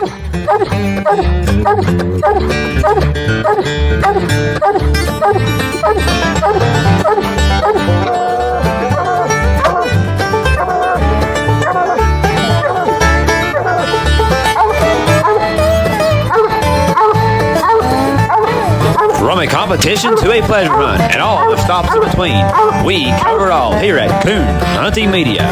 From a competition to a pleasure hunt and all the stops in between, we cover it all here at Coon Hunting Media.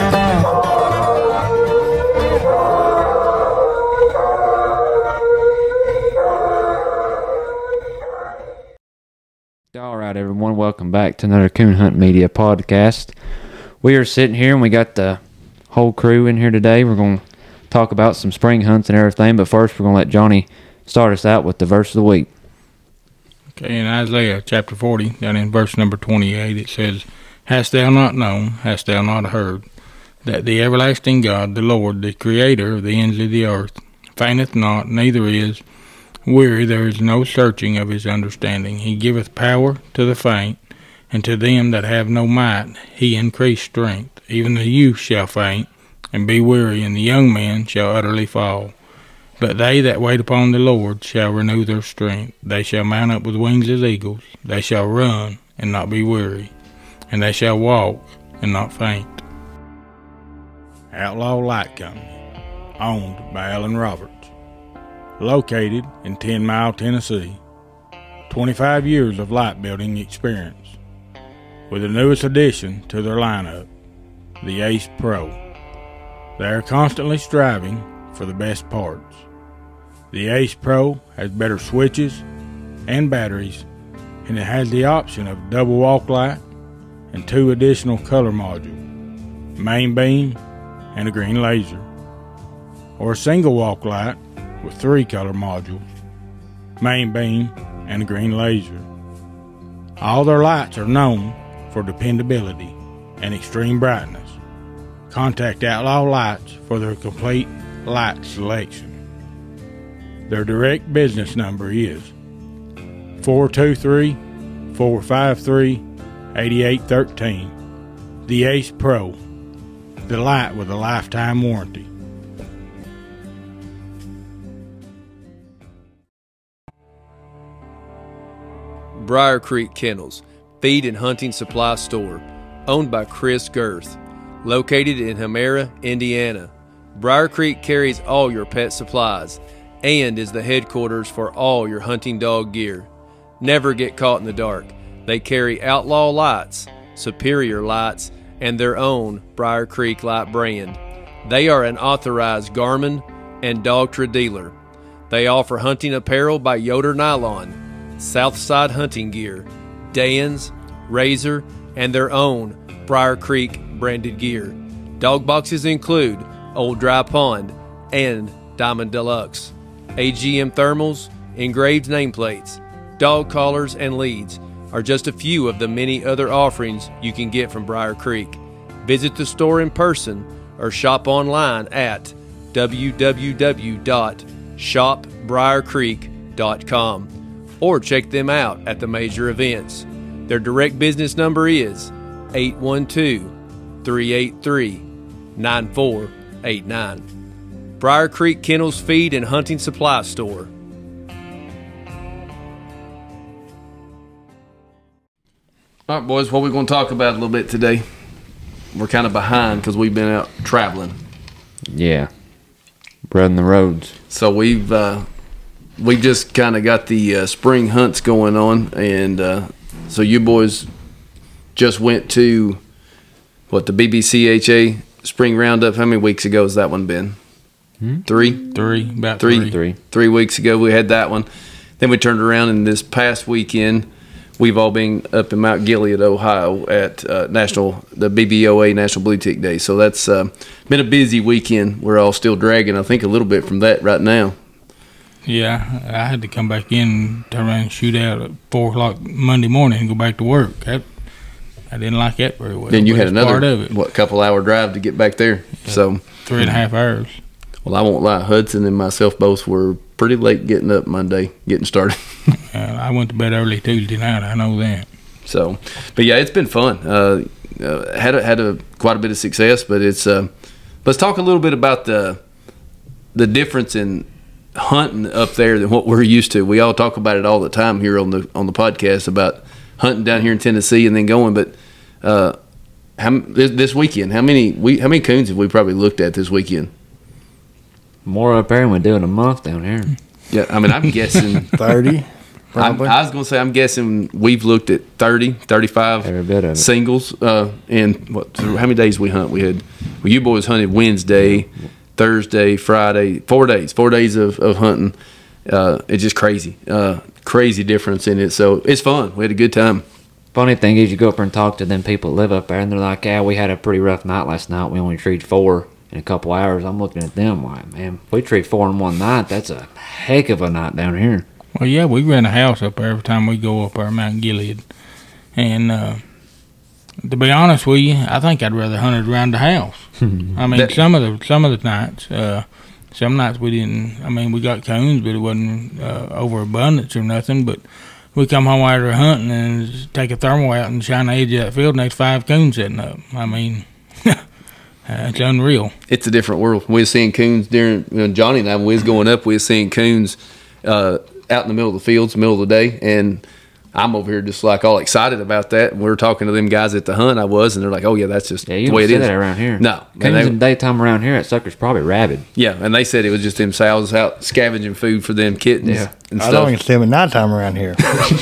All right, everyone, welcome back to another Coon Hunt Media podcast. We are sitting here and we got the whole crew in here today. We're going to talk about some spring hunts and everything, but first we're going to let Johnny start us out with the verse of the week. Okay, in Isaiah chapter 40, down in verse number 28, it says, Hast thou not known, hast thou not heard, that the everlasting God, the Lord, the Creator of the ends of the earth, fainteth not, neither is weary, there is no searching of his understanding. He giveth power to the faint, and to them that have no might he increased strength. Even the youth shall faint, and be weary, and the young men shall utterly fall. But they that wait upon the Lord shall renew their strength. They shall mount up with wings as eagles. They shall run and not be weary, and they shall walk and not faint. Outlaw Light Company, owned by Alan Roberts, located in 10 Mile, Tennessee. 25 years of light building experience, with the newest addition to their lineup, the Ace Pro. They are constantly striving for the best parts. The Ace Pro has better switches and batteries, and it has the option of double walk light and 2 additional color modules, main beam and a green laser, or a single walk light with 3 color modules, main beam and a green laser. All their lights are known for dependability and extreme brightness. Contact Outlaw Lights for their complete light selection. Their direct business number is 423-453-8813. The Ace Pro, the light with a lifetime warranty. Briar Creek Kennels, feed and hunting supply store, owned by Chris Girth, located in Hamera, Indiana. Briar Creek carries all your pet supplies and is the headquarters for all your hunting dog gear. Never get caught in the dark. They carry Outlaw Lights, Superior Lights, and their own Briar Creek Light brand. They are an authorized Garmin and Dogtra dealer. They offer hunting apparel by Yoder Nylon, Southside Hunting Gear, Dan's, Razor, and their own Briar Creek branded gear. Dog boxes include Old Dry Pond and Diamond Deluxe. AGM thermals, engraved nameplates, dog collars, and leads are just a few of the many other offerings you can get from Briar Creek. Visit the store in person or shop online at www.shopbriarcreek.com or check them out at the major events. Their direct business number is 812-383-9489. Briar Creek Kennels Feed and Hunting Supply Store. All right, boys, what we're going to talk about a little bit today. We're kind of behind because we've been out traveling. Yeah, running the roads. So we just kind of got the spring hunts going on, and so you boys just went to the BBCHA Spring Roundup. How many weeks ago has that one been? Three. 3 weeks ago we had that one. Then we turned around, and this past weekend we've all been up in Mount Gilead, Ohio at the BBOA National Blue Tick Day. So that's been a busy weekend. We're all still dragging, I think, a little bit from that right now. Yeah, I had to come back in and turn around and shoot out at 4 o'clock Monday morning and go back to work. I didn't like that very well. Then you had another, couple-hour drive to get back there. Yeah, so 3.5 hours. Well, I won't lie. Hudson and myself both were pretty late getting up Monday, getting started. I went to bed early Tuesday night. I know that. So, but yeah, it's been fun. Had quite a bit of success, but it's. Let's talk a little bit about the difference in hunting up there than what we're used to. We all talk about it all the time here on the podcast about hunting down here in Tennessee and then going. But this weekend, how many coons have we probably looked at this weekend? More up there than we do in a month down here. Yeah, I mean, I'm guessing 30. I was going to say, I'm guessing we've looked at 30, 35 Every bit of it. singles. And how many days we hunt? You boys hunted Wednesday, Thursday, Friday, 4 days. 4 days of hunting. It's just crazy. Crazy difference in it. So it's fun. We had a good time. Funny thing is, you go up there and talk to them people that live up there, and they're like, yeah, we had a pretty rough night last night. We only treated 4 in a couple hours. I'm looking at them like, man, if we treat 4 in one night, that's a heck of a night down here. Well, yeah, we rent a house up there every time we go up there, Mount Gilead. And to be honest with you, I think I'd rather hunt it around the house. I mean, some of the nights, some nights we didn't. I mean, we got coons, but it wasn't overabundance or nothing. But we come home after hunting and take a thermal out and shine the edge of that field, and there's 5 coons setting up. I mean, it's unreal. It's a different world. We were seeing coons during Johnny and I, when we was going up, we were seeing coons out in the middle of the fields, middle of the day, and I'm over here just like all excited about that. And we were talking to them guys at the hunt I was, and they're like, oh yeah, that's just Yeah, you the don't way it see is. that around here. No. Coons in daytime around here, that sucker's probably rabid. Yeah, and they said it was just them sows out scavenging food for them kittens and I stuff. don't even see them at nighttime around here.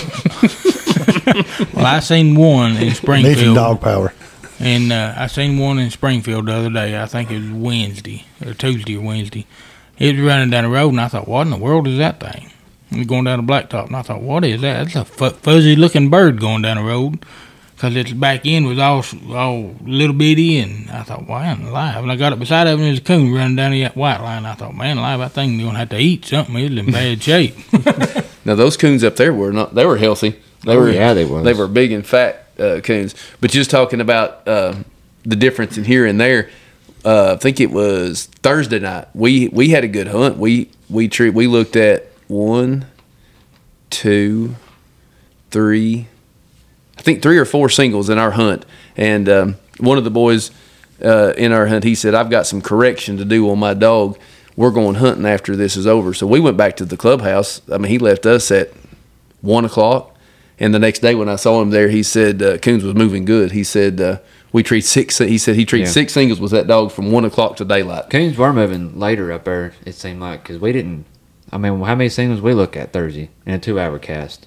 Well, I seen one in Need some Springfield. dog power. And I seen one in Springfield the other day. I think it was Wednesday, or Tuesday or Wednesday. It was running down the road, and I thought, what in the world is that thing? It was going down the blacktop, and I thought, what is that? It's a fuzzy-looking bird going down the road, because its back end was all little bitty, and I thought, wow, I'm alive. And I got it beside of him, and there's a coon running down the white line. I thought, man, alive, that thing's going to have to eat something. It's in bad shape. Now those coons up there they were healthy. They was. They were big and fat coons. But just talking about the difference in here and there, I think it was Thursday night. We had a good hunt. We looked at 1, 2, 3. I think 3 or 4 singles in our hunt. And one of the boys in our hunt, he said, I've got some correction to do on my dog. We're going hunting after this is over. So we went back to the clubhouse. I mean, he left us at 1 o'clock. And the next day when I saw him there, he said Coons was moving good. He said we treat 6. He said he treats 6 singles with that dog from 1 o'clock to daylight. Coons were moving later up there, it seemed like, because we didn't. I mean, how many singles we look at Thursday in a 2-hour cast?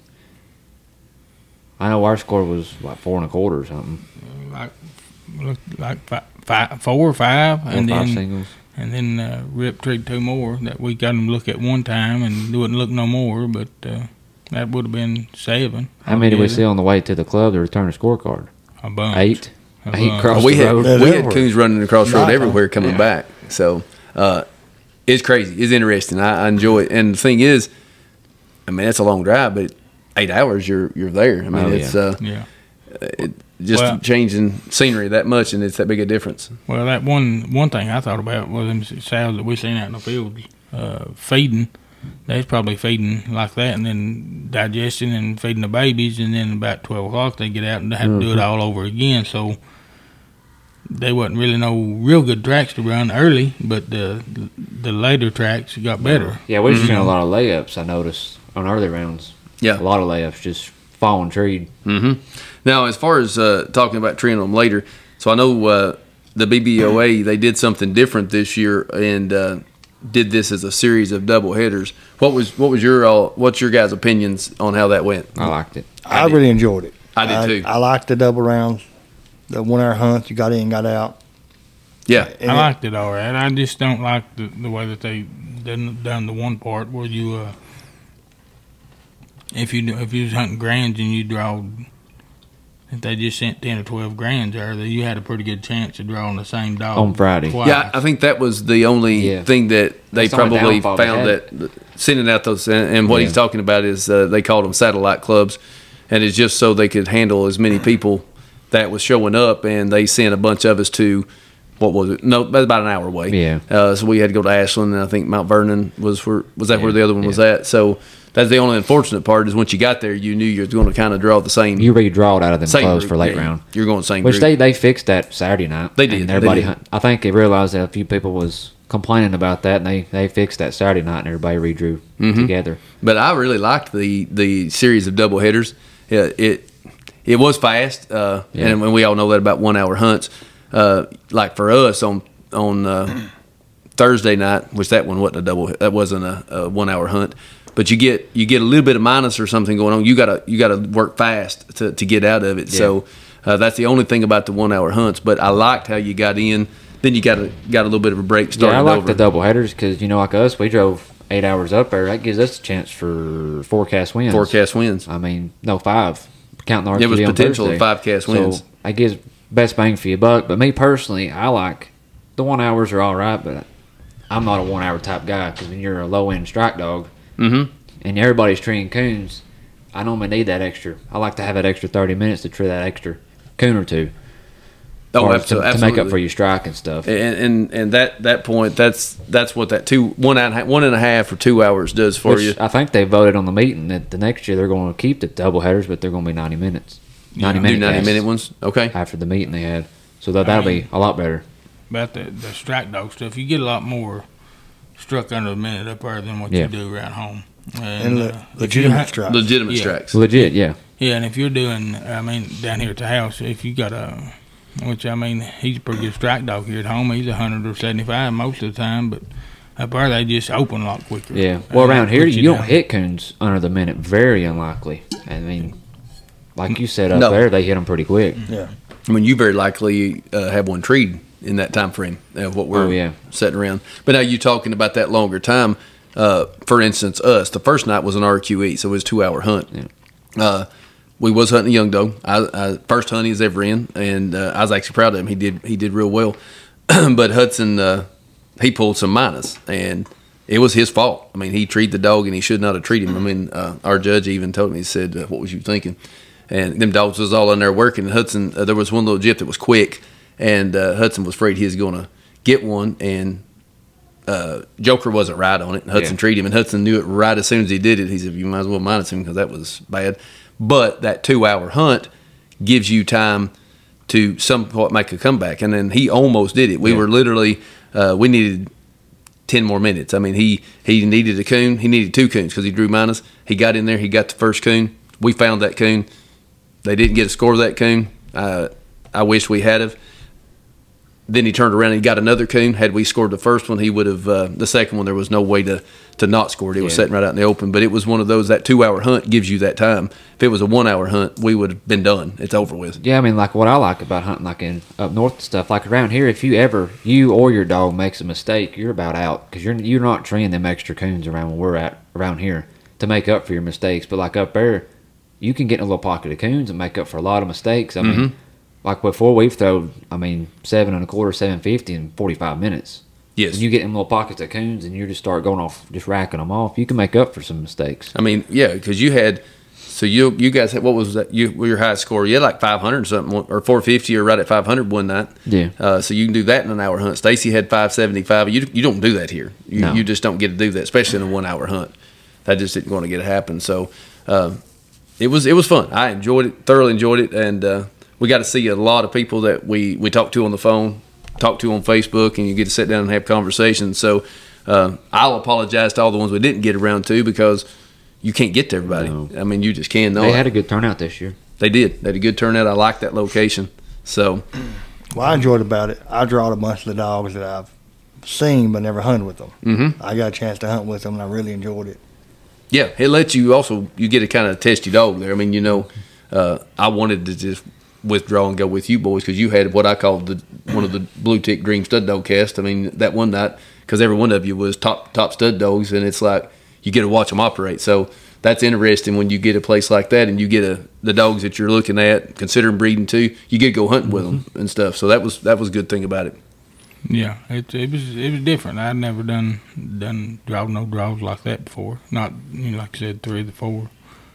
I know our score was like 4 1/4 or something. like 4 or 5, and 5 then singles. and then Rip treated 2 more that we got him to look at one time and wouldn't look no more, but that would have been 7. How many did we see on the way to the club to return a scorecard? A bunch. 8. A 8 bunch. across we the had road. we had coons running across the road Nice, everywhere coming back. So it's crazy. It's interesting. I enjoy it. And the thing is, I mean, it's a long drive, but 8 hours you're there. I mean, it's Yeah. just changing scenery that much, and it's that big a difference. Well, that one thing I thought about was them sows that we seen out in the field feeding. They's probably feeding like that, and then digesting and feeding the babies, and then about 12 o'clock they get out and they have to do it all over again. So they wasn't really no real good tracks to run early, but the later tracks got better. Yeah, we've seen a lot of layups, I noticed, on early rounds. Yeah. A lot of layups, just falling treed. Mm-hmm. Now, as far as talking about treeing them later, so I know the BBOA, they did something different this year and did this as a series of double headers. What's your guys' opinions on how that went? I liked it. I really enjoyed it. I did too. I liked the double rounds, the 1 hour hunts. You got in, got out. Yeah. And I liked it all right. I just don't like the way that they done the one part where you if you was hunting grands and you draw, if they just sent 10 or 12 grands there, that you had a pretty good chance of drawing the same dog On Friday. twice. Yeah, I think that was the only thing that they That's the only probably downfall they found had. that sending out those, and what he's talking about is they called them satellite clubs, and it's just so they could handle as many people that was showing up, and they sent a bunch of us to, what was it? No, about an hour away. Yeah. So we had to go to Ashland, and I think Mount Vernon where the other one was at? So that's the only unfortunate part is once you got there, you knew you were going to kind of draw the same. You redraw it out of them same clothes group. for late Yeah, round. You're going the same Which group. they fixed that Saturday night. They did, And they everybody did. I think they realized that a few people was complaining about that, and they fixed that Saturday night, and everybody redrew together. But I really liked the series of double headers. It was fast, and we all know that about 1 hour hunts. Like for us on Thursday night, which that one wasn't that wasn't a 1 hour hunt. But you get a little bit of minus or something going on. You gotta work fast to get out of it. Yeah. So that's the only thing about the 1 hour hunts. But I liked how you got in. Then you got a little bit of a break starting over. Yeah, I like the double headers because like us, we drove 8 hours up there. That gives us a chance for forecast wins. I mean, no 5. Counting the RQD. It was potential of 5 cast wins. So that gives best bang for your buck. But me personally, I like the 1 hours are all right, but I'm not a 1 hour type guy because when you're a low end strike dog. And everybody's treeing coons, I normally need that extra. I like to have that extra 30 minutes to tree that extra coon or two. Oh, absolutely. To make up for your strike and stuff. And that point, that's what that 1.5 or 2 hours does for you. I think they voted on the meeting that the next year they're going to keep the double headers, but they're going to be 90 minutes. 90 minute ones? Okay. After the meeting they had. So that'll be a lot better. About the strike dog stuff, you get a lot more struck under a minute up there than what you do around home. And legitimate strikes. Legitimate strikes. Legit, yeah. Yeah, and if you're doing, down here at the house, if you got he's a pretty good strike dog here at home. He's 100 or 75 most of the time, but up there they just open a lot quicker. Yeah. Well, around here you don't hit coons under the minute. Very unlikely. I mean, like you said up there, they hit them pretty quick. Yeah. I mean, you very likely have one treed in that time frame of what we're setting around. But now you're talking about that longer time. For instance, us, the first night was an RQE, so it was a 2 hour hunt. Yeah. We was hunting a young dog. I first hunt he's ever in, and I was actually proud of him. He did real well. But Hudson, he pulled some minus, and it was his fault. I mean, he treated the dog, and he should not have treated him. I mean, our judge even told me, he said, what was you thinking? And them dogs was all in there working. And Hudson, there was one little jip that was quick, and Hudson was afraid he was going to get one, and Joker wasn't right on it. And Hudson treated him, and Hudson knew it right as soon as he did it. He said, you might as well minus him because that was bad. But that 2 hour hunt gives you time to somewhat make a comeback. And then he almost did it. We were literally, we needed 10 more minutes. I mean, he needed a coon. He needed 2 coons because he drew minus. He got in there. He got the first coon. We found that coon. They didn't get a score of that coon. I wish we had have. Then he turned around and he got another coon. Had we scored the first one, he would have. The second one, there was no way to not score it. It was sitting right out in the open. But it was one of those, that 2 hour hunt gives you that time. If it was a 1 hour hunt, we would have been done. It's over with. Yeah, I mean, like what I like about hunting, like in up north and stuff, like around here, if you or your dog makes a mistake, you're about out because you're not treeing them extra coons around where we're at around here to make up for your mistakes. But like up there, you can get in a little pocket of coons and make up for a lot of mistakes. I mean. Like before, we've thrown, 7 1/4, 750 in 45 minutes. Yes. When you get in little pockets of coons and you just start going off, just racking them off, you can make up for some mistakes. I mean, yeah, because you had, so you guys had, what was that? Your highest score? You had like 500 something, or 450, or right at 500 one night. Yeah. So you can do that in an hour hunt. Stacy had 575. You don't do that here. You just don't get to do that, especially in a 1 hour hunt. That just isn't going to get to happen. So it was fun. I enjoyed it, thoroughly enjoyed it, and we got to see a lot of people that we talked to on the phone, talked to on Facebook, and you get to sit down and have conversations. So I'll apologize to all the ones we didn't get around to because you can't get to everybody. No. I mean, you just can't. They had a good turnout this year. They did. They had a good turnout. I liked that location. So, well, I enjoyed about it. I drawed a bunch of the dogs that I've seen but never hunted with them. Mm-hmm. I got a chance to hunt with them, and I really enjoyed it. Yeah, it lets you also, you get to kind of test your dog there. I mean, I wanted to just withdraw and go with you boys because you had what I called one of the blue tick dream stud dog cast. I mean, that one night, because every one of you was top stud dogs, and it's like you get to watch them operate. So that's interesting when you get a place like that and you get the dogs that you're looking at, considering breeding too. You get to go hunting with them and stuff. So that was a good thing about it. Yeah, it was different. I'd never done no draws like that before. Not like I said, 3 of the 4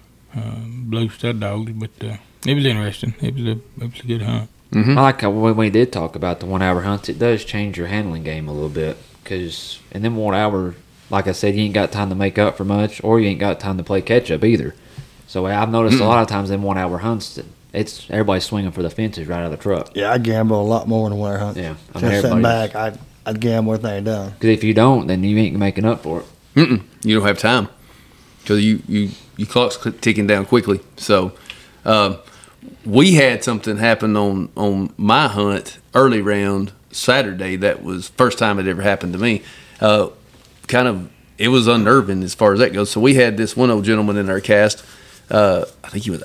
blue stud dogs, but. It was interesting. It was a good hunt. Mm-hmm. I like how when we did talk about the 1 hour hunts, it does change your handling game a little bit. Because in them 1 hour, like I said, you ain't got time to make up for much, or you ain't got time to play catch up either. So I've noticed a lot of times in 1 hour hunts, it's everybody's swinging for the fences right out of the truck. Yeah, I gamble a lot more in a 1 hour hunt. Yeah, just sitting back, I I'd gamble everything done. Because if you don't, then you ain't making up for it. You don't have time because you clock's ticking down quickly. So we had something happen on my hunt early round Saturday. That was first time it ever happened to me. It was unnerving as far as that goes. So we had this one old gentleman in our cast. I think he was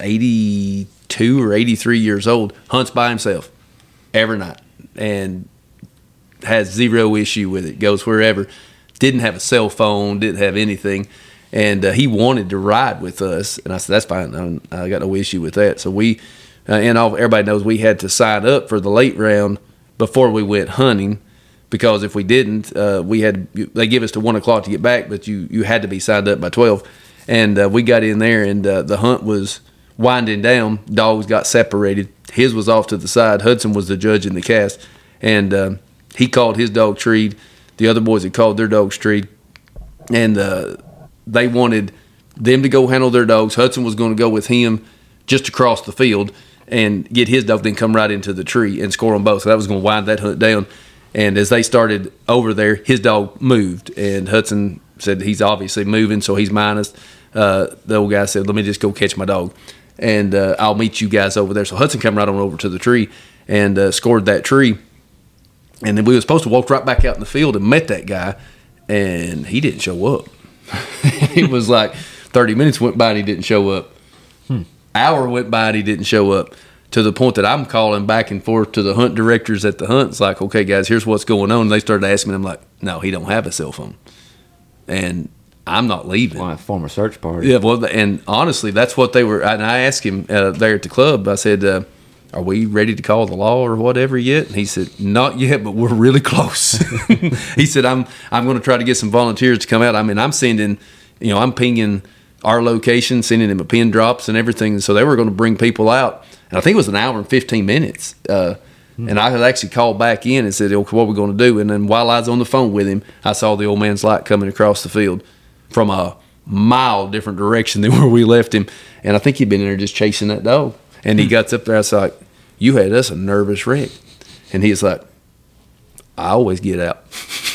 82 or 83 years old. Hunts by himself every night and has zero issue with it. Goes wherever. Didn't have a cell phone. Didn't have anything. And he wanted to ride with us. And I said, that's fine. I got no issue with that. So we, everybody knows we had to sign up for the late round before we went hunting. Because if we didn't, they give us to 1 o'clock to get back, but you had to be signed up by 12. And we got in there, and the hunt was winding down. Dogs got separated. His was off to the side. Hudson was the judge in the cast, and he called his dog treed. The other boys had called their dogs treed, and they wanted them to go handle their dogs. Hudson was going to go with him just across the field and get his dog, then come right into the tree and score them both. So that was going to wind that hunt down. And as they started over there, his dog moved, and Hudson said he's obviously moving, so he's minus. The old guy said, let me just go catch my dog, and I'll meet you guys over there. So Hudson came right on over to the tree and scored that tree. And then we were supposed to walk right back out in the field and met that guy, and he didn't show up. It was like 30 minutes went by and he didn't show up. Hour went by and he didn't show up. To the point that I'm calling back and forth to the hunt directors at the hunt. It's like, okay, guys, here's what's going on. And they started asking me. I'm like, no, he don't have a cell phone. And I'm not leaving. Well, former search party. Yeah, well, and honestly, that's what they were. And I asked him there at the club, I said, are we ready to call the law or whatever yet? And he said, not yet, but we're really close. He said, I'm going to try to get some volunteers to come out. I mean, I'm sending, I'm pinging our location, sending them a pin drops and everything. So they were going to bring people out. And I think it was an hour and 15 minutes. And I had actually called back in and said, okay, what are we going to do? And then while I was on the phone with him, I saw the old man's light coming across the field from a mile different direction than where we left him. And I think he'd been in there just chasing that dog. And he got up there. I was like, you had us a nervous wreck. And he's like, I always get out.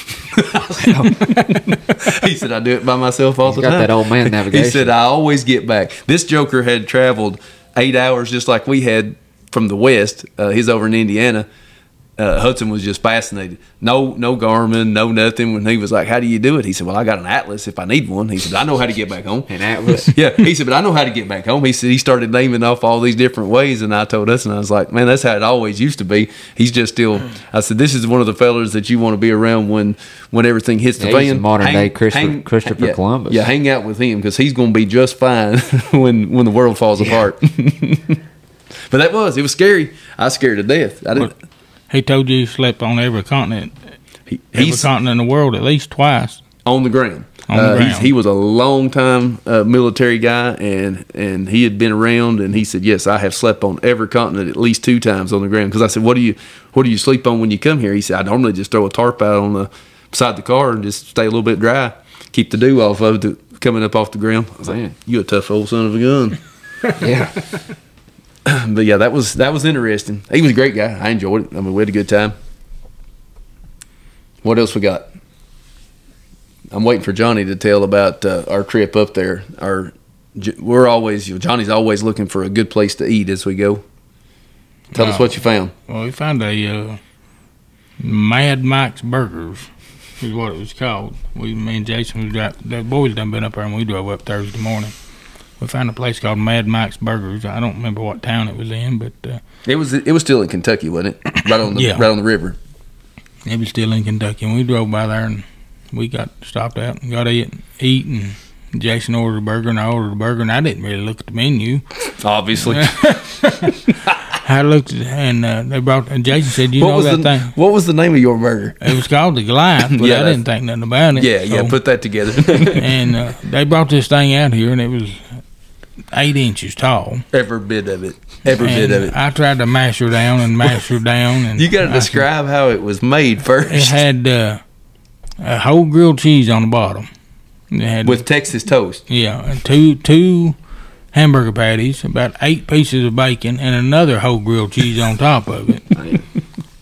He said, I do it by myself all the time. Got that old man navigation. He said, I always get back. This joker had traveled 8 hours just like we had from the west. He's over in Indiana. Hudson was just fascinated. No Garmin, no nothing. When he was like, how do you do it? He said, well, I got an Atlas if I need one. He said, I know how to get back home. An Atlas? Yeah. He said, but I know how to get back home. He said, he started naming off all these different ways. And I told us, and I was like, man, that's how it always used to be. He's just still, I said, this is one of the fellas that you want to be around when everything hits the fan. He's modern day Christopher Columbus. Yeah, hang out with him because he's going to be just fine when the world falls apart. But it was scary. I was scared to death. I didn't. He told you he slept on every continent. Every continent in the world at least twice. On the ground. He was a long-time military guy, and he had been around, and he said, yes, I have slept on every continent at least 2 times on the ground. Because I said, what do you sleep on when you come here? He said, I normally just throw a tarp out on the beside the car and just stay a little bit dry, keep the dew off of it coming up off the ground. I was like, you a tough old son of a gun. Yeah. But yeah, that was interesting. He was a great guy. I enjoyed it. I mean, we had a good time. What else we got? I'm waiting for Johnny to tell about our trip up there. Johnny's always looking for a good place to eat as we go. Tell us what you found. Well, we found a Mad Mike's Burgers is what it was called. Me and Jason, the boys done been up there, and we drove up Thursday morning. We found a place called Mad Mike's Burgers. I don't remember what town it was in, but it was still in Kentucky, wasn't it? Right on the river. It was still in Kentucky, and we drove by there, and we got stopped out and got to eat, and Jason ordered a burger, and I ordered a burger, and I didn't really look at the menu. Obviously. I looked at and they brought, and Jason said, thing? What was the name of your burger? It was called the Goliath, but I didn't think nothing about it. Yeah, put that together. And they brought this thing out here, and it was 8 inches tall. Every bit of it. I tried to mash her down. And you got to describe how it was made first. It had a whole grilled cheese on the bottom. It had, with Texas toast. Yeah, and two hamburger patties, about 8 pieces of bacon, and another whole grilled cheese on top of it.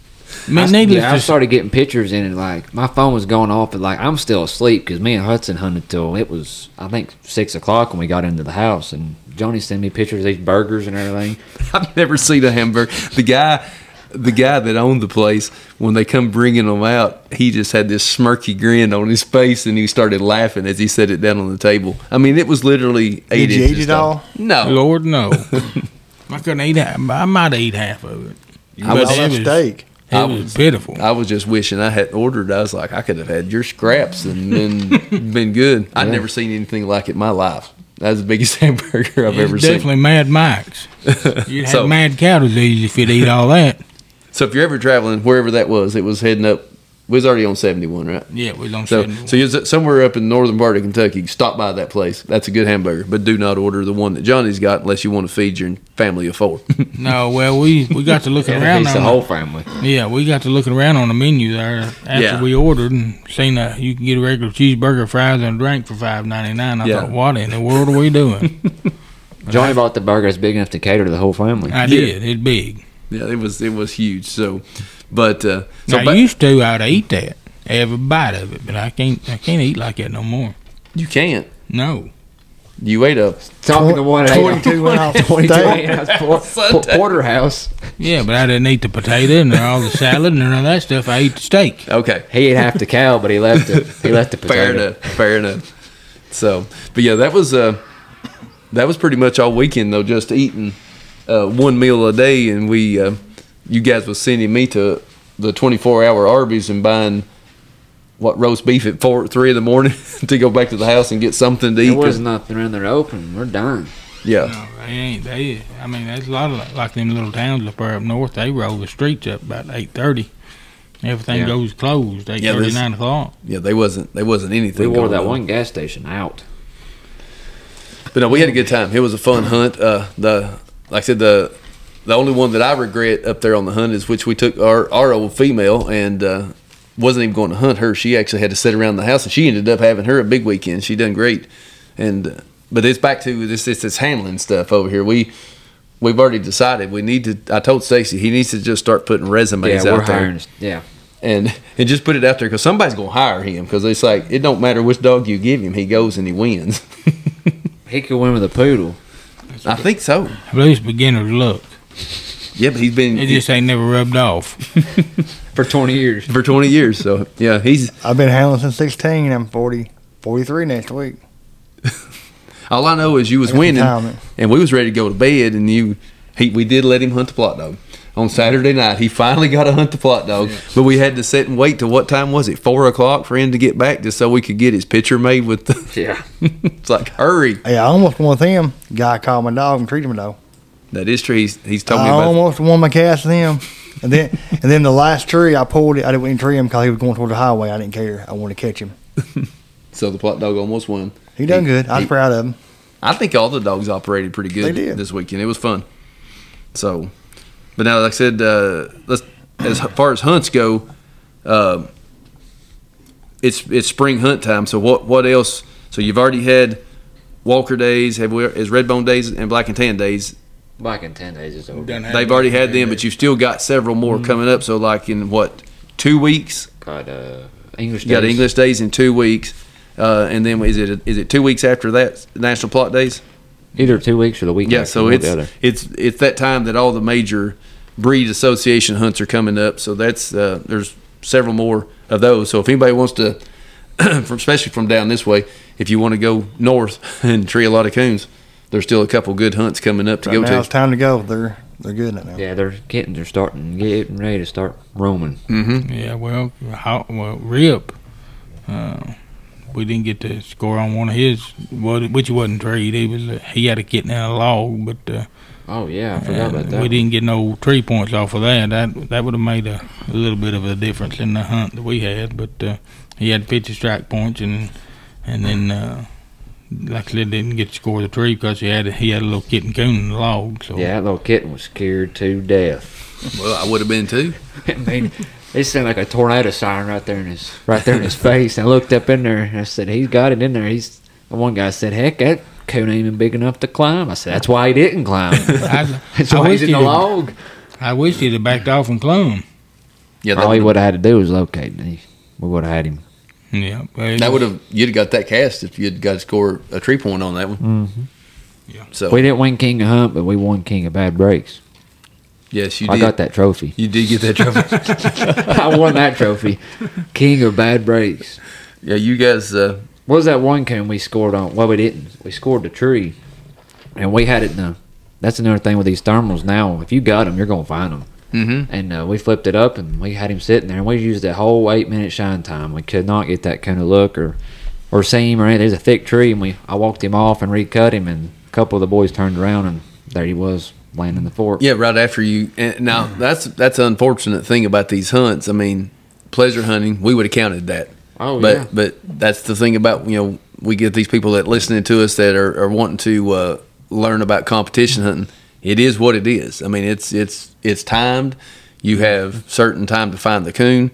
I started getting pictures in it. Like my phone was going off, but like I'm still asleep because me and Hudson hunted till it was I think 6 o'clock when we got into the house, and Johnny sent me pictures of these burgers and everything. I've never seen a hamburger. The guy that owned the place, when they come bringing them out, he just had this smirky grin on his face, and he started laughing as he set it down on the table. I mean, it was literally 8 Did you inches eat it tall. all? No. Lord, no. I couldn't eat half. I might have eat half of it. All that steak. It was pitiful. I was just wishing I had ordered. I was like, I could have had your scraps and been good. I'd never seen anything like it in my life. That was the biggest hamburger I've ever seen. Definitely Mad Mike's. You'd So- have mad cow disease if you'd eat all that. So if you're ever traveling, wherever that was, it was heading up. We was already on 71, right? Yeah, we don't So, say so you're somewhere up in the northern part of Kentucky. Stop by that place. That's a good hamburger, but do not order the one that Johnny's got unless you want to feed your family of 4. No, well, we got to looking around It's the on whole family. Yeah, we got to looking around on the menu there after Yeah. we ordered and seen that you can get a regular cheeseburger, fries, and a drink for $5.99. I Yeah. thought, what in the world are we doing? Johnny bought the burger that's big enough to cater to the whole family. I did. It's big. Yeah, it was huge. So, but Now, used to, I'd eat that, every bite of it, but I can't eat like that no more. you can't. No. You ate a Talking to one 22 ounce 22 steak. ounce porterhouse. Yeah, but I didn't eat the potato and all the salad and none of that stuff. I ate the steak. okay. He ate half the cow, but he left the Fair potato. enough. Fair enough. So, but yeah, that was pretty much all weekend though, just eating one meal a day, and we you guys was sending me to the 24-hour Arby's and buying roast beef at 3 in the morning to go back to the house and get something to eat. There was nothing around there to open. We're done. Yeah. No, they ain't. I mean, there's a lot of like them little towns up there up north. They roll the streets up about 8:30. Everything Yeah. goes closed 8:30, 9 o'clock. Yeah, they wasn't anything. We wore going that on. one gas station out. But no, we had a good time. It was a fun hunt. Like I said, the only one that I regret up there on the hunt is which we took our old female and wasn't even going to hunt her. She actually had to sit around the house, and she ended up having her a big weekend. She done great. And but it's back to this handling stuff over here. We've already decided we need to. I told Stacy he needs to just start putting resumes Yeah, we're out there. hiring. Yeah. And just put it out there because somebody's gonna hire him because it's like it don't matter which dog you give him, he goes and he wins. He could win with a poodle. I think so. I believe it's beginner's luck. Yeah, but he's been It just ain't never rubbed off. For 20 years. for 20 years. So yeah, he's I've been handling since 16. I'm 43 next week. all I know is you was I got the winning, timing. and we was ready to go to bed, and we did let him hunt the plot dog on Saturday night. He finally got to hunt the plot dog, but we had to sit and wait till what time was it? 4 o'clock for him to get back, just so we could get his picture made with the. Yeah. It's like hurry. Hey, I almost won with him. Guy called my dog and treated him though. That is true. He's told I me about. almost won my cast with him. And then the last tree I pulled it. I didn't even tree him because he was going toward the highway. I didn't care. I wanted to catch him. So the plot dog almost won. He done good. I was proud of him. I think all the dogs operated pretty good They did. this weekend. It was fun. So, but now, like I said, as far as hunts go, it's spring hunt time. So what else? So you've already had Walker days, is Redbone days and Black and Tan days. Black in 10 days is over. They've already had them, but you've still got several more coming up. So like in 2 weeks? Got English You got days. English days in 2 weeks, and then is it 2 weeks after that National Plot Days? Either 2 weeks or the week Yeah, after, so one or the other. it's that time that all the major breed association hunts are coming up. So that's there's several more of those. So if anybody wants to, especially from down this way, if you want to go north and tree a lot of coons, there's still a couple good hunts coming up to Right go now it's to. time to go. They're good now. Yeah, they're getting ready to start roaming. Yeah, well, Rip, we didn't get to score on one of his, which wasn't trade. He had a kitten in a log, but Oh yeah, I forgot about that. we didn't get no tree points off of that. That would have made a little bit of a difference in the hunt that we had. But he had 50 strike points, and then like I said, didn't get to score the tree because he had a little kitten coon in the log. So Yeah, that little kitten was scared to death. Well, I would have been too. I mean, it sounded like a tornado siren right there in his face. I looked up in there and I said, "He's got it in there." One guy said, "Heck, that coon ain't even big enough to climb." I said, "That's why he didn't climb. That's why he's in the log." I wish he'd have backed off and clung. Yeah, All he would have had to do was locate, and we would have had him. Yeah, That would have you'd have got that cast if you'd got to score a tree point on that one. Mm-hmm. Yeah. So We didn't win King of Hunt, but we won King of Bad Breaks. yes, you I did. got that trophy. You did get that trophy. I won that trophy. King of Bad Breaks. Yeah, you guys. What was that one coon we scored on? Well, we didn't. We scored the tree, and we had it in the. That's another thing with these thermals now. If you got them, you're going to find them. Mm-hmm. And we flipped it up, and we had him sitting there, and we used that whole 8-minute shine time. We could not get that kind of look or seam or anything. There's a thick tree, and I walked him off and recut him, and a couple of the boys turned around, and there he was laying in the fork. Yeah, right after you. And now that's an unfortunate thing about these hunts. I mean, pleasure hunting, we would have counted that. Oh, but, yeah. But that's the thing about, we get these people that listening to us that are wanting to learn about competition hunting. It is what it is. I mean, it's timed. You have certain time to find the coon.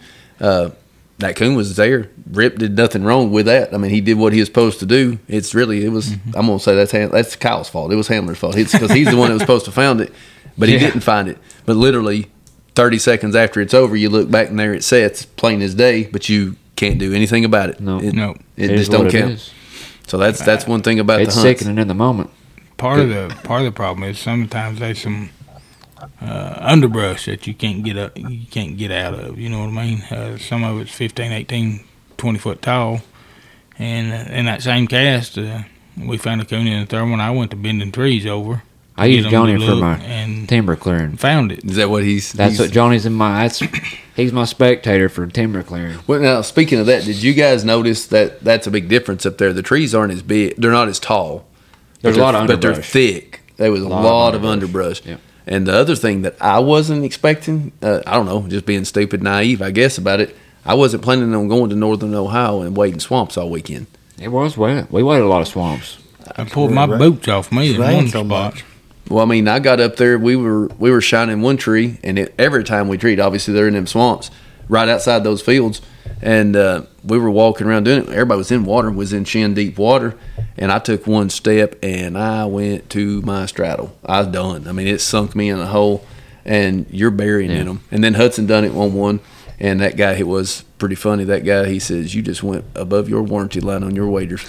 That coon was there. Rip did nothing wrong with that. I mean, he did what he was supposed to do. I'm gonna say that's Kyle's fault. It was Handler's fault. It's because he's the one that was supposed to find it, but he didn't find it. But literally, 30 seconds after it's over, you look back and there it sets, plain as day. But you can't do anything about it. No. It is just don't what it count. is. So that's one thing about It's the hunts. sickening in the moment. Part of the problem is sometimes there's some underbrush that you can't get out of. You know what I mean? Some of it's 15, 18, 20 foot tall, and in that same cast, we found a coon in the thermal. And I went to bending trees over. I get used 'em Johnny to for look, my and timber clearing. found it. Is that what he's? That's what Johnny's in my. He's my spectator for timber clearing. Well, now speaking of that, did you guys notice that that's a big difference up there? The trees aren't as big; they're not as tall. There's a lot of but they're underbrush. thick. There was a lot of underbrush. Yeah. And the other thing that I wasn't expecting, I don't know, just being stupid, naive, I guess about it. I wasn't planning on going to northern Ohio and wading swamps all weekend. It was wet. We waded a lot of swamps. I pulled my boots off me in Rained one so spot. much. Well, I mean, I got up there. We were shining one tree, and every time we treat, obviously they're in them swamps, right outside those fields, and we were walking around doing it. Everybody was in water, was in shin deep water, and I took one step and I went to my straddle. I was done. I mean, it sunk me in a hole, and you're burying in them. And then Hudson done it on one, and that guy, it was pretty funny. That guy, he says, "You just went above your warranty line on your waders."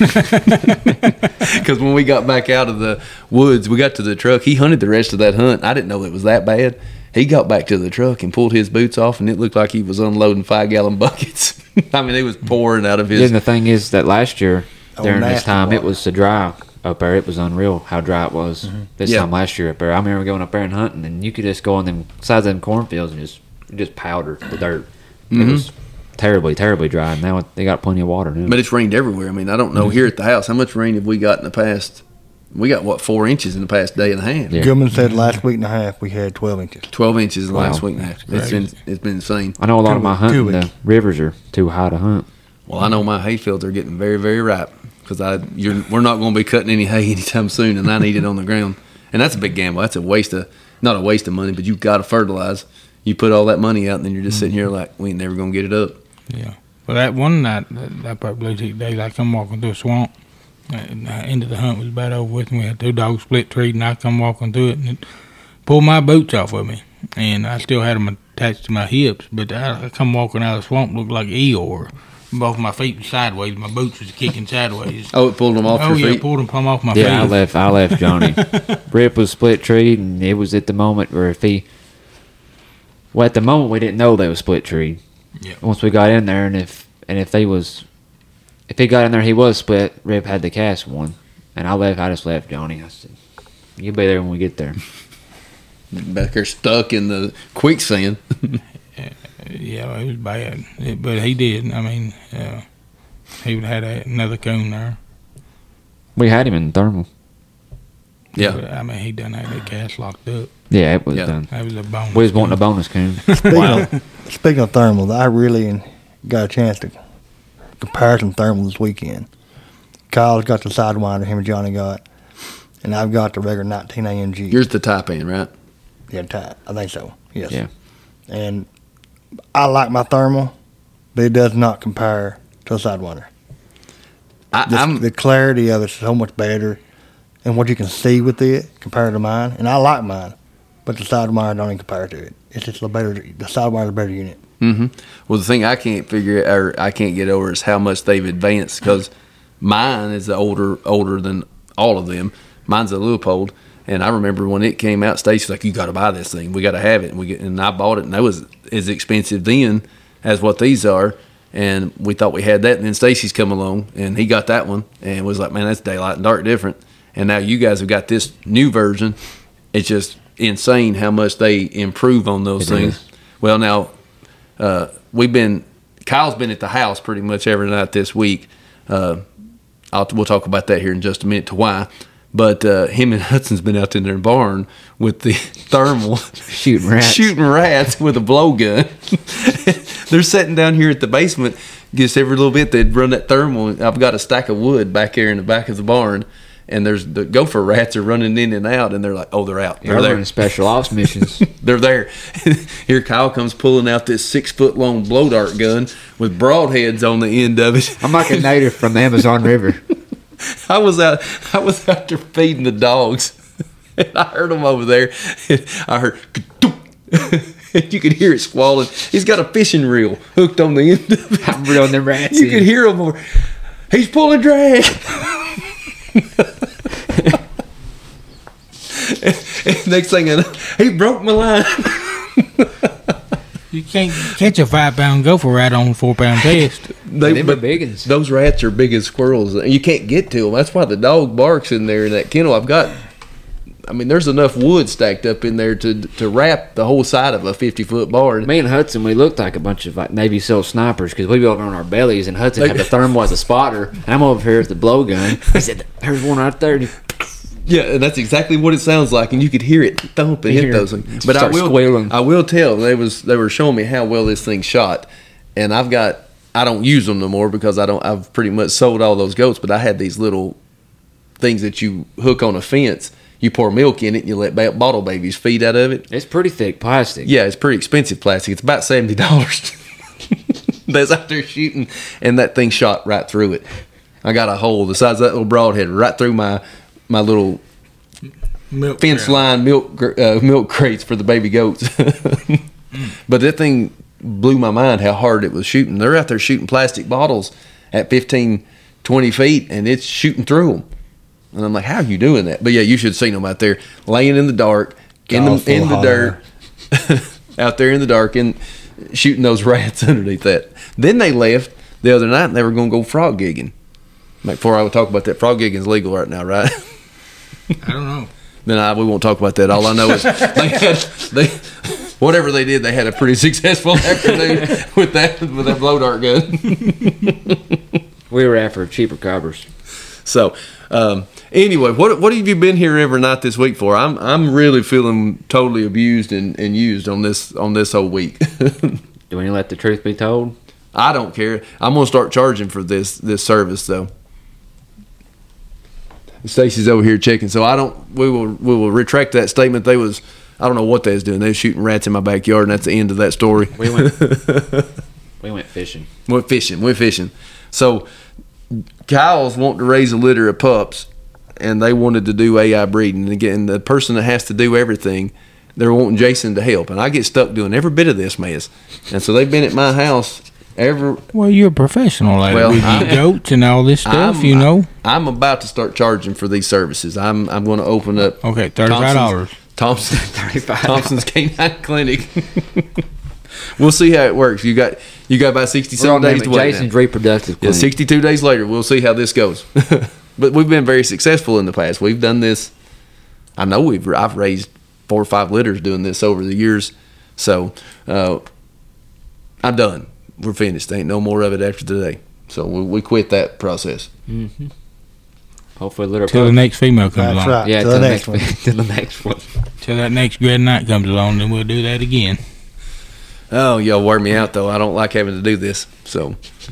Because when we got back out of the woods, we got to the truck. He hunted the rest of that hunt. I didn't know it was that bad. He got back to the truck and pulled his boots off, and it looked like he was unloading 5-gallon buckets. I mean, it was pouring out of his. Then the thing is that last year during this nasty time, water. it was so dry up there. It was unreal how dry it was this Yeah. time last year up there. I remember going up there and hunting, and you could just go on them sides of them cornfields and just powder the dirt. It was terribly, terribly dry. And now they got plenty of water now. But it's rained everywhere. I mean, I don't know here at the house how much rain have we got in the past. We got 4 inches in the past day and a half. Yeah. Goodman said last week and a half we had 12 inches. 12 inches in the last Wow. week and a half. That's It's been insane. I know a lot of my Two hunting, weeks. the rivers are too high to hunt. Well, I know my hay fields are getting very, very ripe because we're not going to be cutting any hay anytime soon, and I need it on the ground. And that's a big gamble. That's not a waste of money, but you've got to fertilize. You put all that money out, and then you're just sitting here like, we ain't never going to get it up. Yeah. Well, that one night, that part blue tick days, I come walking through a swamp. And the end of the hunt was about over with, and we had 2 dogs split trees, and I come walking through it, and it pulled my boots off of me. And I still had them attached to my hips, but I come walking out of the swamp, looked like Eeyore. Both my feet were sideways, my boots was kicking sideways. Oh, it pulled them off your feet? Pulled them plumb off my Yeah, feet. I left Johnny. Rip was split treed, and it was at the moment where at the moment we didn't know they was split treed. Yeah. Once we got in there, and if he got in there, he was split. Rip had the cast one, and I just left Johnny. I said, "You'll be there when we get there." Back there stuck in the quicksand. Yeah, it was bad. But he did. I mean, he would have had another coon there. We had him in thermal. Yeah. But, I mean, he done had that cast locked up. Yeah, it was Yeah. done. That was a bonus. We was wanting a bonus coon. Speaking of thermals, I really got a chance to compare some thermals this weekend. Kyle's got the Sidewinder, him and Johnny got, and I've got the regular 19 AMG. Yours the Taipan, right? Yeah, I think so. Yes. Yeah. And I like my thermal, but it does not compare to a Sidewinder. The clarity of it's so much better, and what you can see with it compared to mine. And I like mine, but the Sidewinder don't even compare to it. It's just the Sidewire better unit. Mm-hmm. Well, the thing I can't get over is how much they've advanced, because mine is older than all of them. Mine's a Leupold, and I remember when it came out, Stacy's like, "You got to buy this thing. We got to have it." And I bought it, and that was as expensive then as what these are. And we thought we had that, and then Stacy's come along, and he got that one, and was like, "Man, that's daylight and dark different." And now you guys have got this new version. It's just insane how much they improve on those things. Well, now Kyle's been at the house pretty much every night this week. We'll talk about that here in just a minute to why. But him and Hudson's been out in their barn with the thermal Shooting rats with a blowgun. They're sitting down here at the basement. Just every little bit they'd run that thermal. I've got a stack of wood back there in the back of the barn, and there's the gopher rats are running in and out, and they're like, "Oh, they're out. They're there. Running special ops missions." They're there." Here Kyle comes pulling out this 6-foot-long blow dart gun with broadheads on the end of it. I'm like a native from the Amazon River. I was out there feeding the dogs, and I heard them over there. I heard, and you could hear it squalling. He's got a fishing reel hooked on the end of it. I'm reeling them rats. You could hear him over. He's pulling drag. And next thing I know, he broke my line. You can't catch a 5-pound gopher rat on a 4-pound test. Them are big ones. Those rats are big as squirrels. You can't get to them. That's why the dog barks in there in that kennel. There's enough wood stacked up in there to wrap the whole side of a 50-foot barn. Me and Hudson, we looked like a bunch of like Navy SEAL snipers because we be over on our bellies, and Hudson had the thermal as a spotter. I'm over here with the blowgun. He said, "There's one right there." Yeah, and that's exactly what it sounds like, and you could hear it thump and hit those things. But I will tell, they were showing me how well this thing shot, and I don't use them no more because I've pretty much sold all those goats. But I had these little things that you hook on a fence. You pour milk in it, and you let bottle babies feed out of it. It's pretty thick plastic. Yeah, it's pretty expensive plastic. It's about $70. That's out there shooting, and that thing shot right through it. I got a hole the size of that little broadhead right through my little Milk fence line milk crates for the baby goats. But that thing blew my mind how hard it was shooting. They're out there shooting plastic bottles at 15, 20 feet, and it's shooting through them. And I'm like, how are you doing that? But yeah, you should have seen them out there laying in the dark, in the dirt, out there in the dark, and shooting those rats underneath that. Then they left the other night, and they were going to go frog gigging. Before I would talk about that, frog gigging is legal right now, right? I don't know. Then we won't talk about that. All I know is whatever they did, they had a pretty successful afternoon with that blow dart gun. We were after cheaper cobbers. So, anyway, what have you been here every night this week for? I'm really feeling totally abused and used on this whole week. Do we let the truth be told? I don't care. I'm gonna start charging for this service though. Stacy's over here checking, so we will retract that statement. I don't know what they was doing. They was shooting rats in my backyard, and that's the end of that story. We went fishing. Went fishing. So Kyle's wanting to raise a litter of pups, and they wanted to do AI breeding. And again, the person that has to do everything, they're wanting Jason to help, and I get stuck doing every bit of this mess. And so they've been at my house. Well, you're a professional at it. With goats and all this stuff, I'm about to start charging for these services. I'm going to open up. Okay, $35. Thompson's Canine Clinic. We'll see how it works. You got about 67 days to wait. Jason's reproductive clinic. Yeah, 62 days later, we'll see how this goes. But we've been very successful in the past. We've done this. I know I've raised 4 or 5 litters doing this over the years. So I'm done. We're finished. There ain't no more of it after today. So we quit that process. Mm-hmm. Hopefully, litter till the next female comes along. Right. Yeah, till the next one. Till the next one. Till that next grad night comes along, then we'll do that again. Oh, y'all wear me out though. I don't like having to do this. So.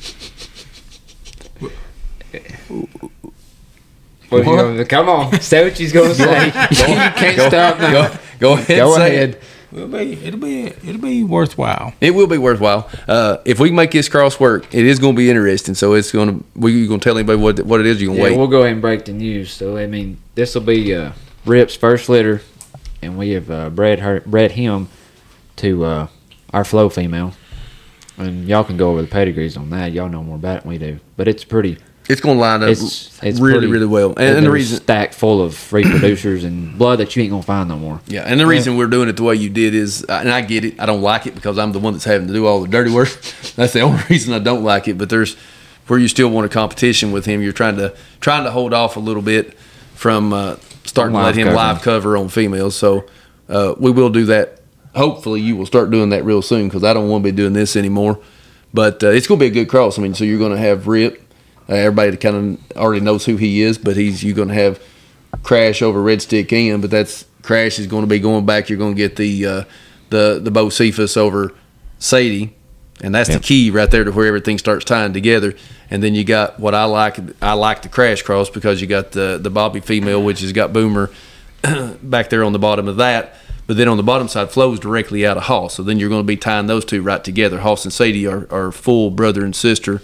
Come on, say what she's going to say. You can't stop now. Go ahead. Go ahead. It'll be worthwhile. It will be worthwhile. If we make this cross work, it is going to be interesting. So it's going to. We're going to tell anybody what it is. You're going to wait. We'll go ahead and break the news. So this will be Rip's first litter, and we have bred him to our Flow female, and y'all can go over the pedigrees on that. Y'all know more about it than we do, but it's pretty. It's going to line up It's really, pretty, really well. And the the reason, stacked full of reproducers and blood that you ain't gonna find no more. yeah, and the reason we're doing it the way you did is, and I get it. I don't like it because I'm the one that's having to do all the dirty work. That's the only reason I don't like it. But there's where you still want a competition with him. You're trying to hold off a little bit from starting to let him live cover on females. So we will do that. Hopefully, you will start doing that real soon because I don't want to be doing this anymore. But it's going to be a good cross. I mean, so you're going to have Rip. Everybody kind of already knows who he is, but you're going to have Crash over Red Stick Ian, but that's Crash is going to be going back. You're going to get the Bocephus over Sadie, and that's the key right there to where everything starts tying together. And then you got what I like the Crash cross because you got the Bobby female, which has got Boomer back there on the bottom of that. But then on the bottom side flows directly out of Hoss. So then you're going to be tying those two right together. Hoss and Sadie are full brother and sister.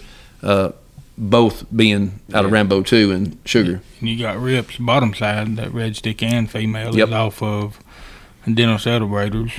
Both being out of Rambo 2 and Sugar. And you got Rip's bottom side, that Red Stick and female Yep. is off of Dental Celebrators,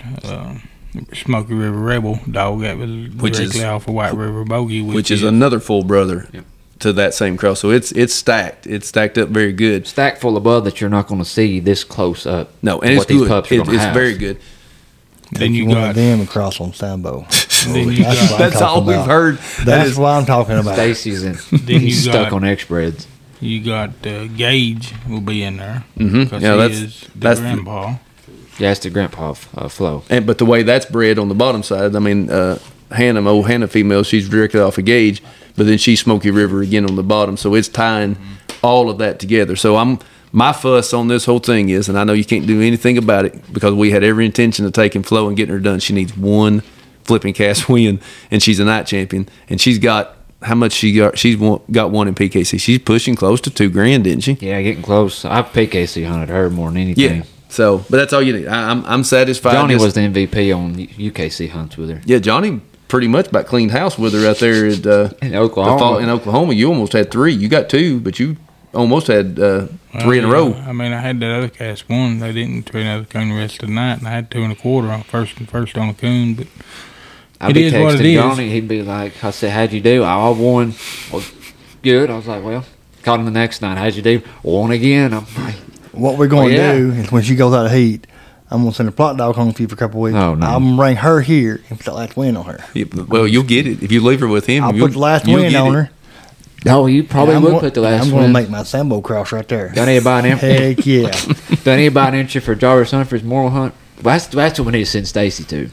Smoky River Rebel dog that was directly off of White River Bogey, which is another full brother to that same cross. So it's stacked. It's stacked up very good. Stacked full of blood that you're not going to see this close up. No, and what it's these good. pups are gonna It's have. very good. Then you one got of them across on Sambo. then you That's got what I'm That's all talking we've about. heard. That's what I'm talking about. Stacy's in. Then you He's stuck got- on X breads. you got Gage will be in there Mhm. because Yeah, he that's- is the that's the- grandpa. Yeah, it's the grandpa Flow. But the way that's bred on the bottom side, I mean, Hannah female, she's directly off of Gage, but then she's Smoky River again on the bottom. So it's tying all of that together. So my fuss on this whole thing is, and I know you can't do anything about it because we had every intention of taking Flo and getting her done. She needs one flipping cast win, and she's a night champion. And she's got, how much she got? Got one in PKC. She's pushing close to $2,000, didn't she? Yeah, getting close. I've PKC hunted her more than anything. Yeah. So, but that's all you need. I'm satisfied. Johnny Just- was the MVP on UKC hunts with her. Yeah, Johnny pretty much about cleaned house with her out there at In Oklahoma. In Oklahoma, you almost had three. You got two, but you almost had three in a row. I mean, I had that other cast one. They didn't treat another coon the rest of the night, and I had 2 1/4 on first on a coon. But I'd It be is what it texting is. Johnny. He'd be like, I said, how'd you do? I won. Well, good. I was like, well, called him the next night. How'd you do? Won again. I'm like, What we're going to Well, yeah. do is when she goes out of heat, I'm going to send a plot dog home for you for a couple of weeks. Oh, no. I'm going to bring her here and put that last win on her. Yeah, well, you'll get it if you leave her with him. I'll you'll- put the last you'll win get on it. her. no, you probably I'm would go- put the last I'm going to win. make my Sambo cross right there. Done anybody an Heck yeah. Done anybody an entry for Jarvis Hunt for his moral hunt? Well, that's what we need to send Stacy to.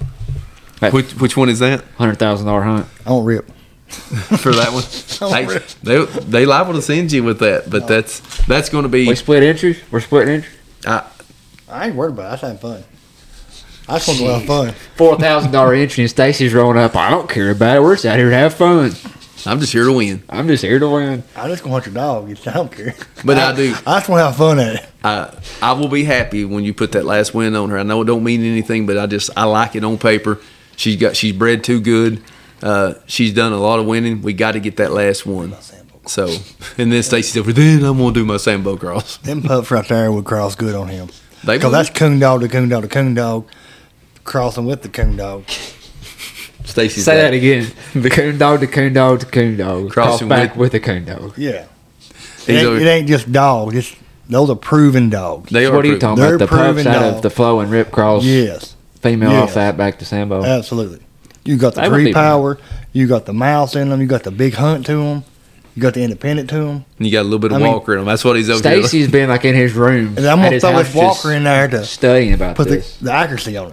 Which one is that $100,000 hunt. I won't rip. for that one? Hey, they liable to send you with that, but that's going to be. We split entries. We're splitting entries. I ain't worried about it. That's having fun. I just want to have fun. $4,000 entry and Stacy's rolling up. I don't care about it. We're just out here to have fun. I'm just here to win. I'm just here to win. I'm just going to hunt your dog. I don't care. But I do. I just want to have fun at it. I will be happy when you put that last win on her. I know it don't mean anything, but I like it on paper. She's bred too good. She's done a lot of winning. We got to get that last one. So, and then Stacy's over. Then I'm gonna do my Sambo cross. Them pups right there would cross good on him. They Because would. that's coon dog to coon dog to coon dog crossing with the coon dog. Stacy's Say that again. The coon dog, the coon dog, the coon dog. Crossing Cross back with the coon dog. Yeah. He's It over- ain't just dogs. Those are proven dogs. They So are what are you proven. talking about? They're The pups proven out of dogs. the Flow and Rip Cross. Yes. Female Yes. off that back to Sambo. Absolutely. You got the That would free be power. You got the mouse in them. You got the big hunt to them. You got the independent to them. You got a little bit of I mean, Walker in him. That's what he's over here. Stacy's been like in his room. And I'm at going to his throw house this Walker in there to studying about put this. the accuracy on it.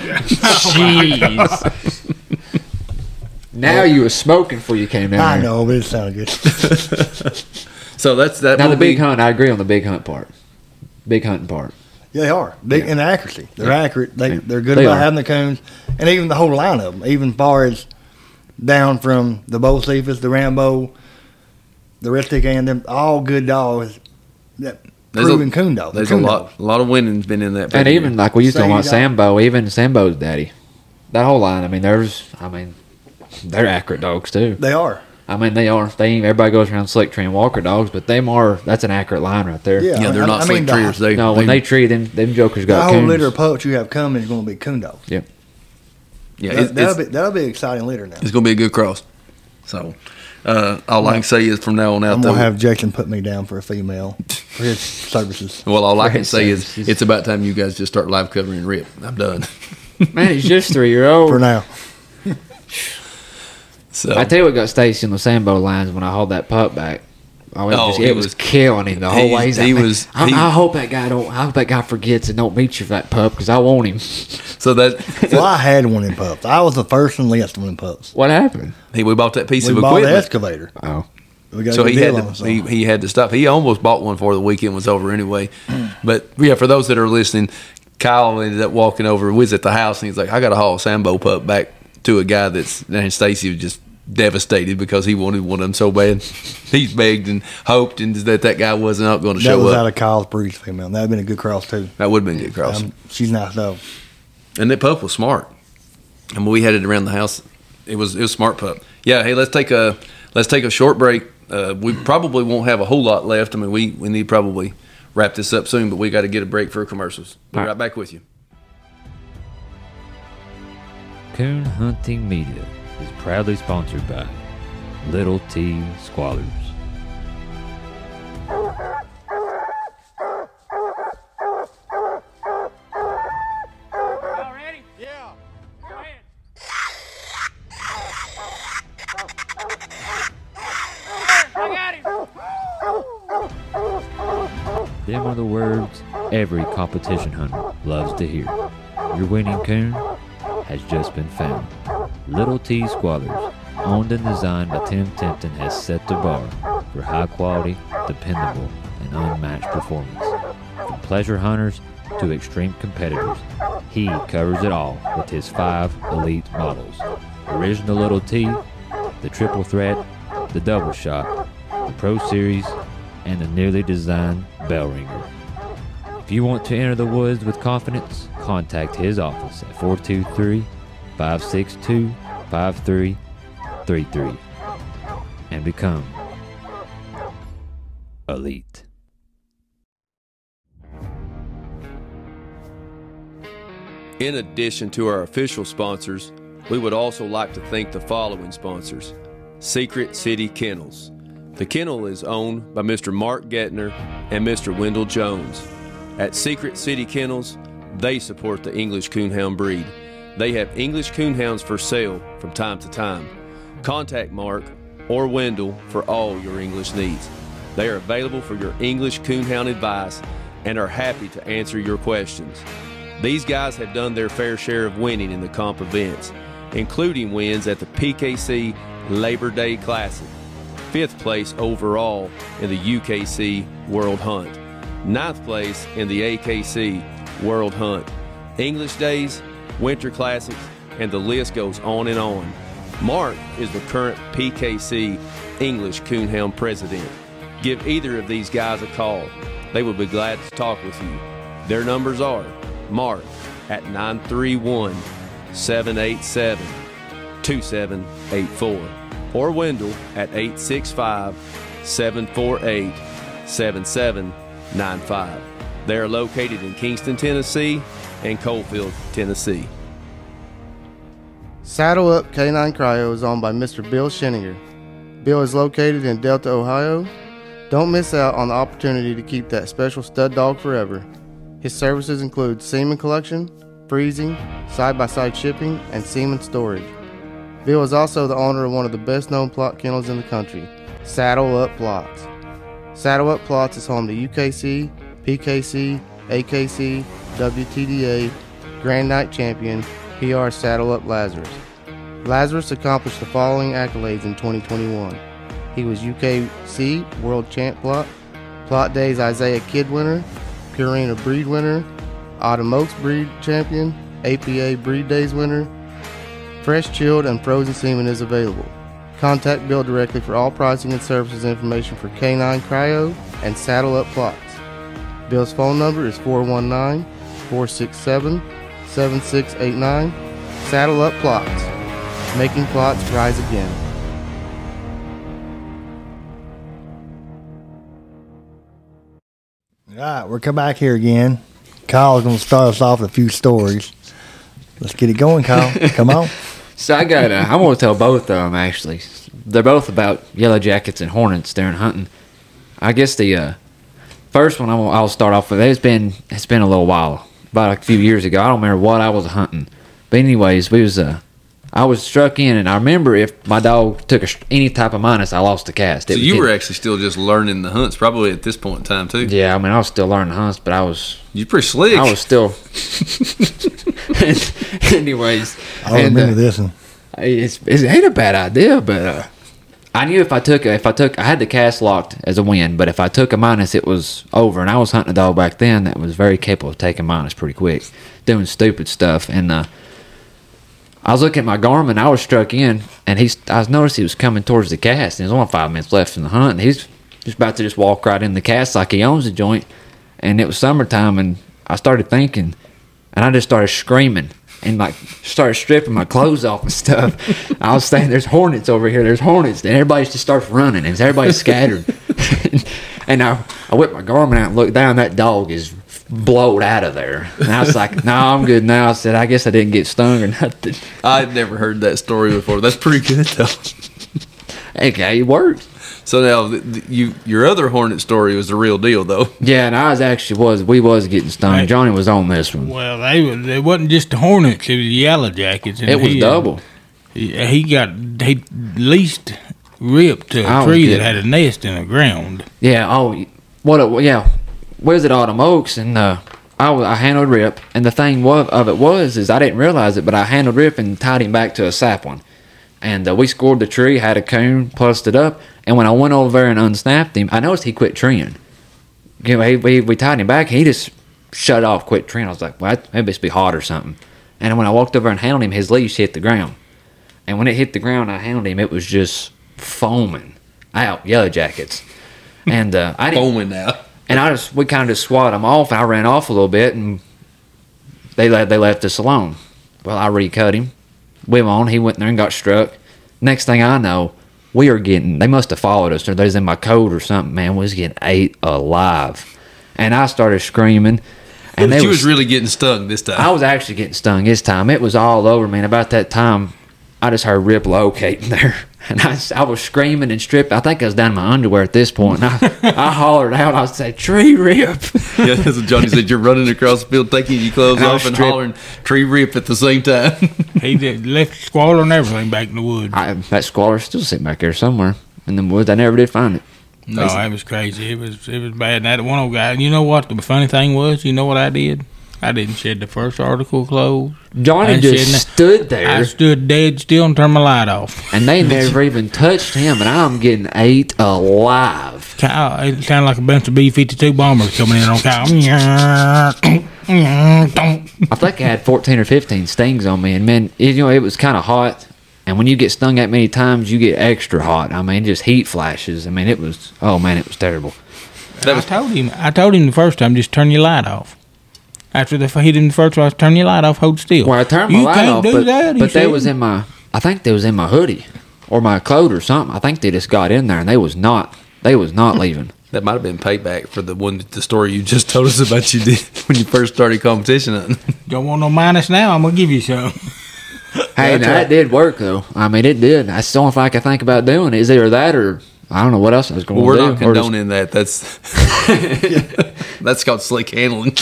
Jeez. Now you was smoking before you came down I here. know, but it sounded good. So that. Now will the big be- hunt, I agree on the big hunt part. Big hunting part. Yeah, they are. Big Yeah. in accuracy. They're Yeah. accurate. They're good They about are. having the coons. And even the whole line of them. Even far as down from the Bocephus, the Rambo, the Red Stick, and them, all good dogs. That There's proven coon dogs. There's coon a dogs. lot of winning's been in that. And pedigree. even like we used to talk about Say you Sambo, even Sambo's daddy. That whole line, I mean, they're accurate dogs too. They are. I mean, they are. Everybody goes around slick tree and Walker dogs, but that's an accurate line right there. Yeah. yeah, they're not slick trees. No, when they tree them jokers The got whole coons. litter of pups you have coming is going to be coon dogs. Yep. Yeah, that'll be an exciting litter now. it's going to be a good cross. So, all I can say is from now on out, I'm gonna have Jason put me down for a female for his services. well, all I can say is it's about time you guys just start live covering Rip. I'm done. Man, he's just 3-year-old. For now. So I tell you what got Stacy on the Sambo lines when I hauled that pup back. he It was killing him the whole way. He's he like, was- I he- hope that guy don't. I hope that guy forgets and don't meet you for that pup because I want him. so that Well, I had one in pups. I was the first and last one in pups. What happened? we bought that piece We of bought the equipment. excavator. Oh, We got So a good he had deal to on it, he had to stop. He almost bought one before the weekend was over anyway. But yeah, for those that are listening, Kyle ended up walking over. We was at the house and he's like, "I got to haul a Sambo pup back to a guy that's." And Stacy was just devastated because he wanted one of them so bad. He's begged and hoped and that guy wasn't not going to That show was up. out of Kyle's breed female. That would have been a good cross too. That would have been a good cross. She's nice though. And that pup was smart. And when we had it around the house, it was a smart pup. Yeah. Hey, let's take a short break. We probably won't have a whole lot left. I mean, we need to probably wrap this up soon, but we got to get a break for commercials. Be right back with you. Coon Hunting Media is proudly sponsored by Little T Squallers. Them are the words every competition hunter loves to hear. Your winning coon has just been found. Little T Squallers, owned and designed by Tim Timpton, has set the bar for high quality, dependable, and unmatched performance. From pleasure hunters to extreme competitors, he covers it all with his 5 elite models. Original Little T, the Triple Threat, the Double Shot, the Pro Series, and the newly designed Bell Ringer. If you want to enter the woods with confidence, contact his office at 423-562-5333 and become elite. In addition to our official sponsors, we would also like to thank the following sponsors. Secret City Kennels. The kennel is owned by Mr. Mark Gettner and Mr. Wendell Jones. At Secret City Kennels, they support the English Coonhound breed. They have English Coonhounds for sale from time to time. Contact Mark or Wendell for all your English needs. They are available for your English Coonhound advice and are happy to answer your questions. These guys have done their fair share of winning in the comp events, including wins at the PKC Labor Day Classic, 5th place overall in the UKC World Hunt, 9th place in the AKC World Hunt, English Days, Winter Classics, and the list goes on and on. Mark is the current PKC English Coonhound president. Give either of these guys a call. They will be glad to talk with you. Their numbers are Mark at 931-787-2784 or Wendell at 865-748-7795. They are located in Kingston, Tennessee and Coalfield, Tennessee. Saddle Up K9 Cryo is owned by Mr. Bill Scheninger. Bill is located in Delta, Ohio. Don't miss out on the opportunity to keep that special stud dog forever. His services include semen collection, freezing, side-by-side shipping, and semen storage. Bill is also the owner of one of the best-known plot kennels in the country, Saddle Up Plots. Saddle Up Plots is home to UKC, PKC, AKC, WTDA, Grand Night Champion, PR Saddle Up Lazarus. Lazarus accomplished the following accolades in 2021. He was UKC World Champ Plot, Plot Days Isaiah Kid winner, Purina Breed winner, Autumn Oaks Breed Champion, APA Breed Days winner. Fresh, chilled, and frozen semen is available. Contact Bill directly for all pricing and services information for K9 Cryo and Saddle Up Plots. Bill's phone number is 419-467-7689. Saddle Up Plots. Making plots rise again. All right, we're coming back here again. Kyle's going to start us off with a few stories. Let's get it going, Kyle. Come on. So I'm going to tell both of them, actually. They're both about Yellow Jackets and Hornets during hunting. I guess the first one I'll start off with, it's been a little while, about a few years ago. I don't remember what I was hunting. But anyways, I was struck in, and I remember if my dog took any type of minus, I lost the cast. So you were actually still just learning the hunts, probably at this point in time too. Yeah, I mean, I was still learning hunts, but you're pretty slick. I was still. Anyways, I remember this one. It ain't a bad idea, but I knew if I had the cast locked as a win, but if I took a minus, it was over. And I was hunting a dog back then that was very capable of taking minus pretty quick, doing stupid stuff. And I was looking at my Garmin. I was struck in, and I noticed he was coming towards the cast. And there's only 5 minutes left in the hunt, and he's just about to just walk right in the cast like he owns the joint. And it was summertime, and I started thinking, and I just started screaming. And like started stripping my clothes off and stuff. I was saying, "There's hornets over here. There's hornets!" And everybody just starts running, and everybody's scattered. And I whipped my Garmin out and looked down. That dog is blowed out of there. And I was like, "No, I'm good now." I said, "I guess I didn't get stung or nothing." I'd never heard that story before. That's pretty good though. Okay, it worked. So now your other hornet story was the real deal though. Yeah, and we was getting stung. Johnny was on this one. Well, they wasn't just the Hornets; it was the Yellow Jackets. And it was double. He at least ripped a tree that had a nest in the ground. Yeah. Oh, was it Autumn Oaks? And I handled Rip, and the thing is I didn't realize it, but I handled Rip and tied him back to a sapling. And we scored the tree, had a coon, plussed it up, and when I went over there and unsnapped him, I noticed he quit treeing. You know, we tied him back, he just shut off, quit treeing. I was like, well, maybe it's be hot or something. And when I walked over and handled him, his leash hit the ground. And when it hit the ground, I handled him, it was just foaming out, Yellow Jackets. And I didn't foaming out. And we kind of just swatted them off. I ran off a little bit, and they left us alone. Well, I recut him. Went on. He went there and got struck. Next thing I know, they must have followed us, or they was in my coat or something. Man, we was getting ate alive, and I started screaming. And you was really getting stung this time. I was actually getting stung this time. It was all over, man. About that time, I just heard Rip locating there. And I was screaming and stripping. I think I was down in my underwear at this point. And I hollered out. I said, "Tree Rip." Yeah, that's what Johnny said. You're running across the field, taking your clothes off and hollering "Tree Rip" at the same time. He left squalor and everything back in the woods. That squalor's still sitting back there somewhere in the woods. I never did find it. No, it was crazy. It was bad. And that one old guy, you know what the funny thing was? You know what I did? I didn't shed the first article of clothes. Johnny just stood there. I stood dead still and turned my light off. And they never even touched him, and I'm getting ate alive. Kyle, it sounded like a bunch of B-52 bombers coming in on Kyle. I think I had 14 or 15 stings on me, and man, it was kind of hot. And when you get stung that many times, you get extra hot. I mean, just heat flashes. I mean, it was terrible. I told him the first time, just turn your light off. After the hit him the first time, turn your light off, hold still. Well, I turned my light off, but they was in my, I think they was in my hoodie or my coat or something. I think they just got in there and they was not leaving. That might have been payback for the story you just told us about you did when you first started competition hunting. Don't want no minus now, I'm going to give you some. Hey, that did work though. I mean, it did. That's the only thing I can think about doing is either that or I don't know what else I was going to do. We're not condoning that. That's called slick handling.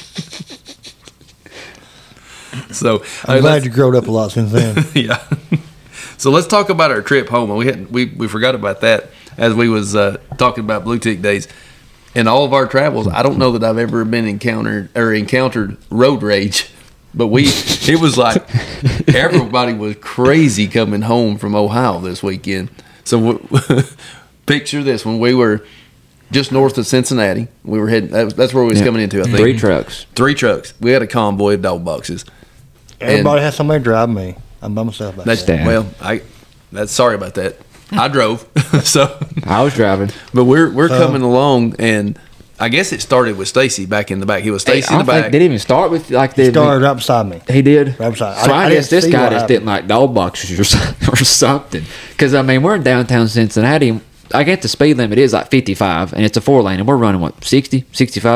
So I'm glad you growed up a lot since then. Yeah. So let's talk about our trip home. We forgot about that as we was talking about Blue Tick days. In all of our travels, I don't know that I've ever been encountered road rage, but it was like everybody was crazy coming home from Ohio this weekend. So picture this: when we were just north of Cincinnati, we were heading. That's where we was coming into. I think 3 trucks. We had a convoy of dog boxes. Everybody had somebody drive me. I'm by myself back there. Well, sorry about that. I drove, so I was driving. But we're coming along, and I guess it started with Stacy back in the back. He was Stacy in the back. Did he even start with like He started right beside me. He did. Right beside. So I guess this guy just didn't like dog boxes or something. Because I mean, we're in downtown Cincinnati. I get the speed limit is like 55, and it's a 4-lane, and we're running 60, 65.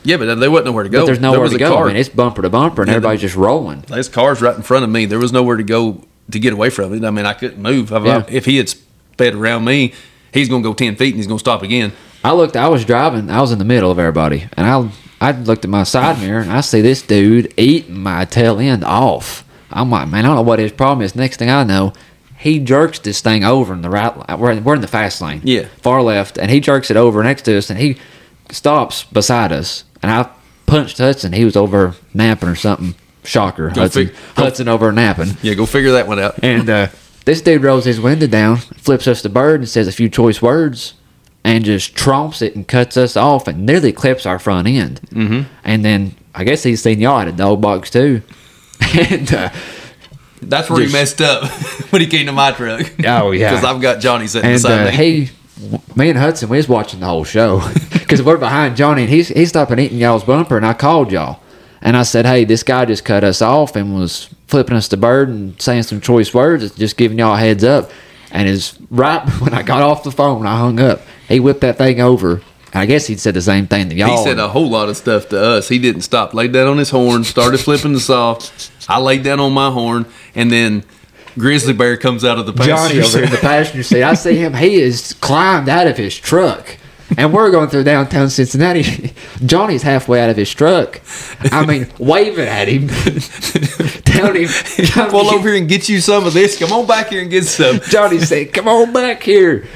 Yeah, but there wasn't nowhere to go. But there's There nowhere was to a go. car. I mean, it's bumper to bumper, and Yeah, everybody's just rolling. There's cars right in front of me. There was nowhere to go to get away from it. I mean, I couldn't move. Yeah. If he had sped around me, he's going to go 10 feet and he's going to stop again. I was driving. I was in the middle of everybody, and I looked at my side mirror, and I see this dude eating my tail end off. I'm like, man, I don't know what his problem is. Next thing I know, he jerks this thing over in the right. We're in the fast lane, Yeah. far left, and he jerks it over next to us, and he stops beside us, and I punched Hudson. He was over napping or something. Shocker, Hudson over napping. Yeah, go figure that one out. And this dude rolls his window down, flips us the bird, and says a few choice words, and just tromps it and cuts us off and nearly clips our front end. Mm-hmm. And then I guess he's seen y'all at a dog box too. And That's where he messed up when he came to my truck. Oh, yeah. Because I've got Johnny sitting and beside me. me and Hudson, we was watching the whole show because we're behind Johnny, and he stopped and eating y'all's bumper, and I called y'all. And I said, hey, this guy just cut us off and was flipping us the bird and saying some choice words, just giving y'all a heads up. And it's right when I got off the phone, I hung up. He whipped that thing over. I guess he'd said the same thing to y'all. He said a whole lot of stuff to us. He didn't stop. Laid down on his horn, started flipping us off. I laid down on my horn, and then Grizzly Bear comes out of the Johnny passenger over in the seat. passenger seat. I see him. He is climbed out of his truck. And we're going through downtown Cincinnati. Johnny's halfway out of his truck. I mean, waving at him. Telling him, Pull over here and get you some of this. Come on back here and get some. Johnny said, come on back here.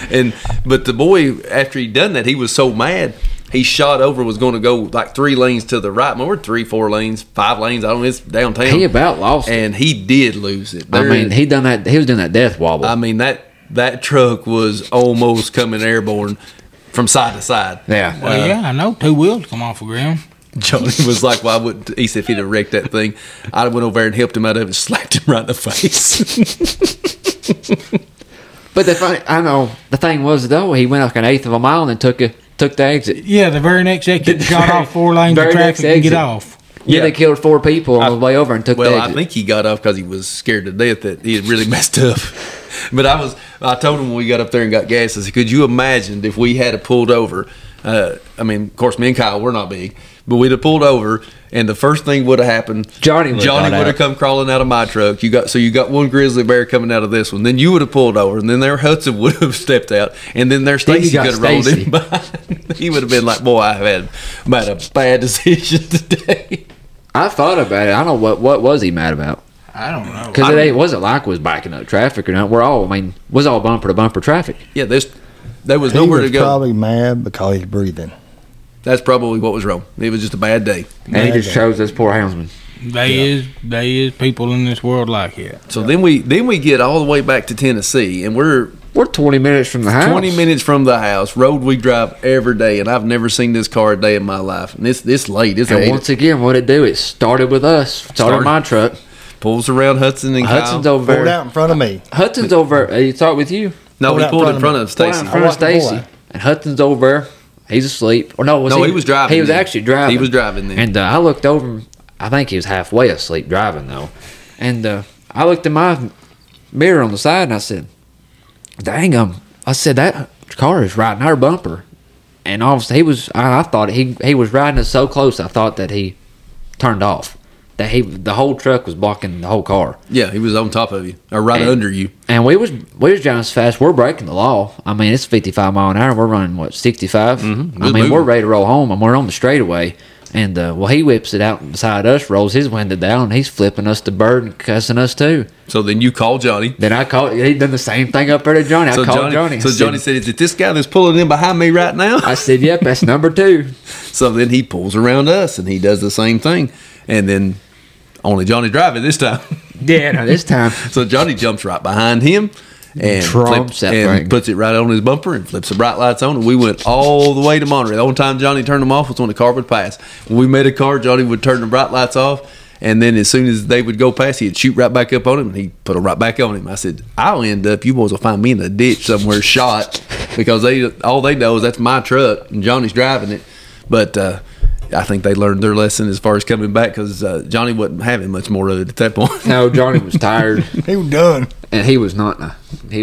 But the boy, after he done that, he was so mad. He shot over, was going to go like 3 lanes to the right. More 3, 4 lanes, 5 lanes. I don't know. It's downtown. He about lost it. And he did lose it. I mean, he was doing that death wobble. I mean, that truck was almost coming airborne from side to side. Yeah. Well, yeah, I know. 2 wheels come off the ground. Johnny was like, "Why wouldn't?" He said, "If he'd have wrecked that thing, I'd have went over there and helped him out of it, and slapped him right in the face." But the thing was though, he went like an eighth of a mile and then took the exit. Yeah, the very next exit got off 4 lanes of very next traffic and get exit. off. Yeah, Yeah. they killed 4 people on the way over and took the Well, exit. I think he got off because he was scared to death that he had really messed up. But I told him when we got up there and got gas, I said, "Could you imagine if we had pulled over?" I mean, of course, me and Kyle, we're not big, but we'd have pulled over, and the first thing would have happened. Johnny would would have have come crawling out of my truck. You got one grizzly bear coming out of this one. Then you would have pulled over, and then their Hudson would have stepped out, and then their Then you Stacy got could have rolled Stacy. in behind. He would have been like, "Boy, I've made a bad decision today." I thought about it. I don't know what was he mad about. I don't know. Because it wasn't like we was backing up traffic or not. Was all bumper to bumper traffic. Yeah, there was He nowhere was to go. probably mad because he's breathing. That's probably what was wrong. It was just a bad day. And he just chose this poor houndsman. They is people in this world like it. So then we get all the way back to Tennessee, and we're We're 20 minutes from the house. 20 minutes from the house. Road we drive every day, and I've never seen this car a day in my life. And it's late. It's And 8. once again, what it do? It started with us. Started my truck. Pulls around Hudson and Hudson's Kyle. over Pulled there. out in front of me. Hudson's over. He talked with you. No, he out pulled in front me. of Stacy. In front of I watched the Stacy. boy. And Hudson's over there. He's asleep. Or no, No, he was driving He was then. actually driving. He was driving then. And I looked over. I think he was halfway asleep driving though. And I looked in my mirror on the side and I said, "Dang, I said that car is right in our bumper." And obviously he was. I thought he was riding us so close. I thought that he turned off. That the whole truck was blocking the whole car. Yeah, he was on top of you, or right And- under you. And we was driving as fast. We're breaking the law. I mean, it's 55 mile an hour. We're running what 65. Mhm. I Good mean, moving. we're ready to roll home, and we're on the straightaway. And he whips it out beside us, rolls his window down, and he's flipping us the bird and cussing us too. So then you call Johnny. Then I called. He done the same thing up there to Johnny. I called Johnny. So I Johnny said, said, "Is it this guy that's pulling in behind me right now?" I said, "Yep, that's number 2." So then he pulls around us, and he does the same thing, and then only Johnny driving this time. Yeah, no, this time. So Johnny jumps right behind him and Trumps that and thing. puts it right on his bumper and flips the bright lights on. And we went all the way to Monterey. The only time Johnny turned them off was when the car would pass. When we made a car, Johnny would turn the bright lights off. And then as soon as they would go past, he'd shoot right back up on him, and he'd put them right back on him. I said, "I'll end up, you boys will find me in a ditch somewhere shot, because all they know is that's my truck, and Johnny's driving it." But I think they learned their lesson as far as coming back, because Johnny wasn't having much more of it at that point. No, Johnny was tired, He was done. and he was not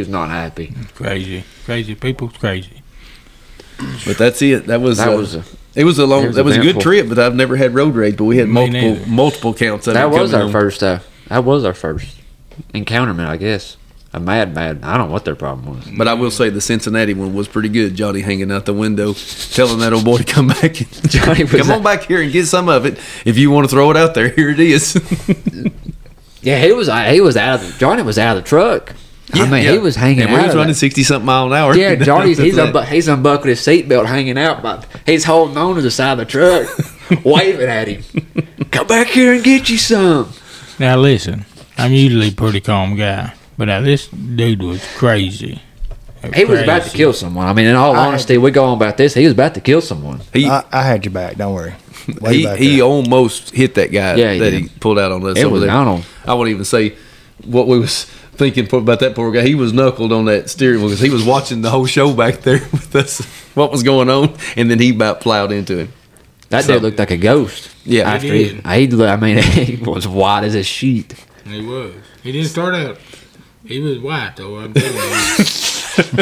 Crazy people's crazy. But that's it. That was It was a good eventful. trip, but I've never had road rage. But we had Me neither. multiple counts of it. That was coming our on. first. That was our first encounterment, I guess. A mad. I don't know what their problem was. But I will say the Cincinnati one was pretty good. Johnny hanging out the window, telling that old boy to come back. Johnny was come on back here and get some of it. If you want to throw it out there, here it is. Yeah, he was out of Johnny was out of the truck. I mean, he was hanging and out. we was of running that. 60-something mile an hour. Yeah, Johnny's he's That's unbuckled his seatbelt, hanging out, but he's holding on to the side of the truck, waving at him. Come back here and get you some. Now listen, I'm usually a pretty calm guy, but now this dude was crazy. He was about to kill someone. I mean, in all honesty, we go on about this. He was about to kill someone. I had your back. Don't worry. Way back he there. almost hit that guy Yeah, he that did. he pulled out on us. It over was there. on him. I won't even say what we was thinking about that poor guy. He was knuckled on that steering wheel because he was watching the whole show back there with us, what was going on, and then he about plowed into him. That dude looked like a ghost. Yeah. after He he was white as a sheet. He was. He didn't start out. He was white though. I'm telling you.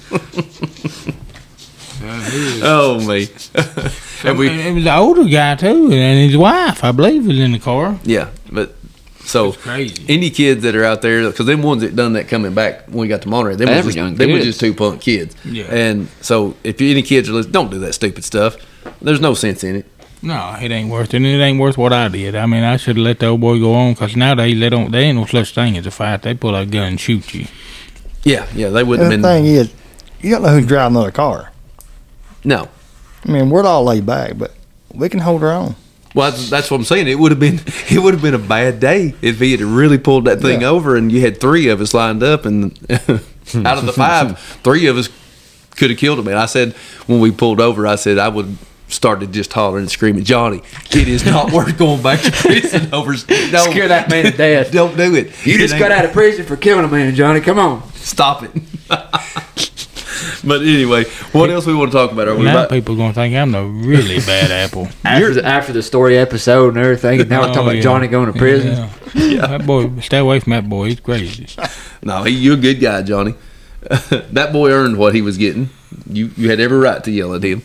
He was- Oh me. And we, it was an older guy too, and his wife, I believe, was in the car. yeah, but so It's crazy. any kids that are out there, because them ones that done that coming back when we got to Monterey, They them were was young just kids. two punk kids. Yeah. And so if any kids are listening, don't do that stupid stuff. There's no sense in it. No, it ain't worth it. And it ain't worth what I did. I mean, I should have let the old boy go on, because nowadays they ain't no such thing as a fight. They pull out a gun and shoot you. Yeah, they wouldn't And the have been. thing is, you don't know who's driving another car. No. I mean, we're all laid back, but we can hold our own. Well, that's what I'm saying. It would have been a bad day if he had really pulled that thing over and you had three of us lined up, and out of the five, three of us could have killed him. And I said when we pulled over, I said I would started just hollering and screaming, Johnny, it is not worth going back to prison over. No, Scare that man to death. Don't do it. You just got out of prison for killing a man, Johnny. Come on. Stop it. But anyway, what else we want to talk about? Are we Now about? people going to think I'm the really bad apple. After the story episode and everything, and now we're talking about yeah. Johnny going to prison. Yeah. That boy, stay away from that boy. He's crazy. No, you're a good guy, Johnny. That boy earned what he was getting. You had every right to yell at him.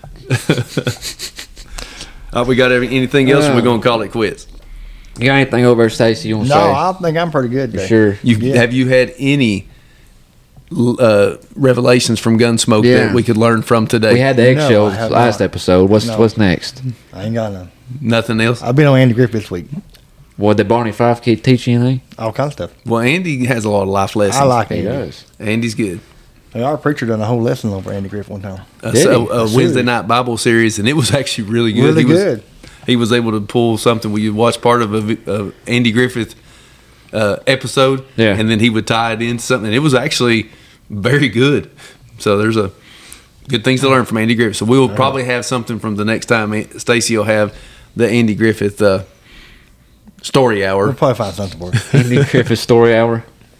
We got anything else, or we're going to call it quits? You got anything over there, Stacy, you want to No, say? I think I'm pretty good today. Sure. Yeah. Have you had any revelations from Gunsmoke Yeah. that we could learn from today? We had the No, eggshells I have last not. episode. What's next? I ain't got none. Nothing else? I've been on Andy Griffith this week. What, did Barney Fife kid teach you anything? All kinds of stuff. Well, Andy has a lot of life lessons. I like He Andy. does. Andy's good. Our preacher done a whole lesson over Andy Griffith one time. Did he? A Wednesday Serious. night Bible series, and it was actually really good. Really He was- good. He was able to pull something where you watch part of a Andy Griffith episode, Yeah. and then he would tie it into something. It was actually very good. So there's a good things to learn from Andy Griffith. So we'll probably have something from the next time Stacy will have the Andy Griffith story We'll hour. probably find something for it. Andy Griffith story hour.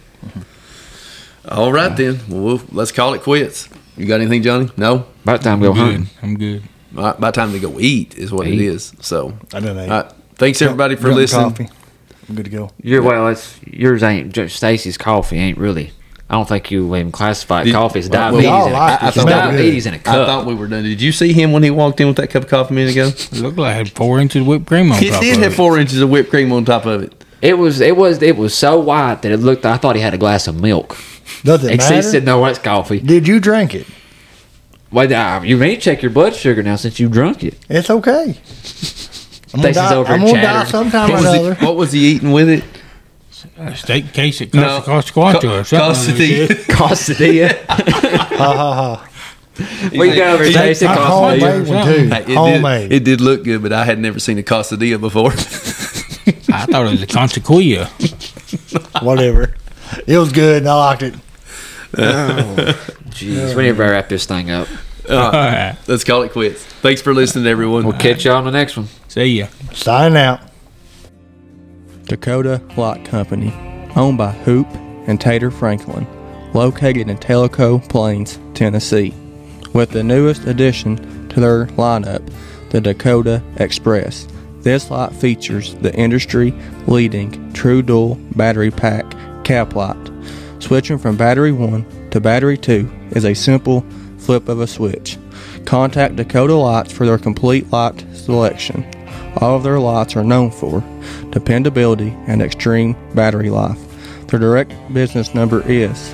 All right then. Well, let's call it quits. You got anything, Johnny? No. About time to go I'm hunting. good. I'm good. All right, by the time they go eat is what it Eat. is. So, I don't know. all right. Thanks everybody for Drunk listening. Coffee. I'm good to go. Yours ain't just Stacy's coffee ain't really. I don't think you even classify it Did- coffee. It's well, diabetes. well, in a- I it's thought- diabetes in a I cup. thought we were done. Did you see him when he walked in with that cup of coffee a minute ago? It looked like I had 4 inches of whipped cream on It top did of have it. 4 inches of whipped cream on top of it. It was so white that it looked. I thought he had a glass of milk. Does it He matter? said, "No, that's coffee." Did you drink it? Wait, you may check your blood sugar now since you drunk it. It's okay. I'm Stacy's over I'm here gonna die chattering. sometime or What was, he, another. what was he eating with it? A steak case at No. Costa Quattro or something. Quesadilla. Cosadilla. Ha ha ha. What you got over there, Stacy? Cosadilla. Homemade one too. Hey, Homemade. It did look good, but I had never seen a quesadilla before. I thought it was a Consequia. Whatever. It was good and I liked it. Jeez, we need to wrap this thing up. All right, let's call it quits. Thanks for listening, everyone. We'll catch y'all on the next one. See ya. Sign out. Dakota Lock Company, owned by Hoop and Tater Franklin, located in Tellico Plains, Tennessee, with the newest addition to their lineup, the Dakota Express. This light features the industry-leading True Dual battery pack cap light. Switching from battery 1 to battery 2 is a simple flip of a switch. Contact Dakota Lights for their complete light selection. All of their lights are known for dependability and extreme battery life. Their direct business number is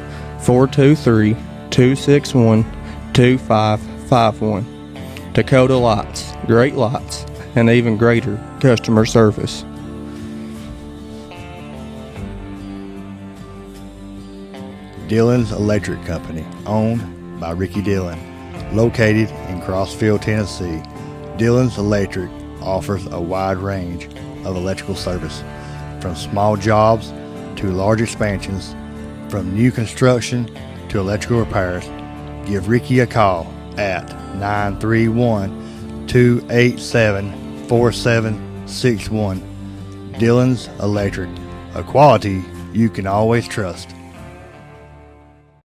423-261-2551. Dakota Lights, great lights, and even greater customer service. Dillon's Electric Company, owned by Ricky Dillon, located in Crossfield, Tennessee. Dillon's Electric offers a wide range of electrical service, from small jobs to large expansions, from new construction to electrical repairs. Give Ricky a call at 931-287-4761. Dillon's Electric, a quality you can always trust.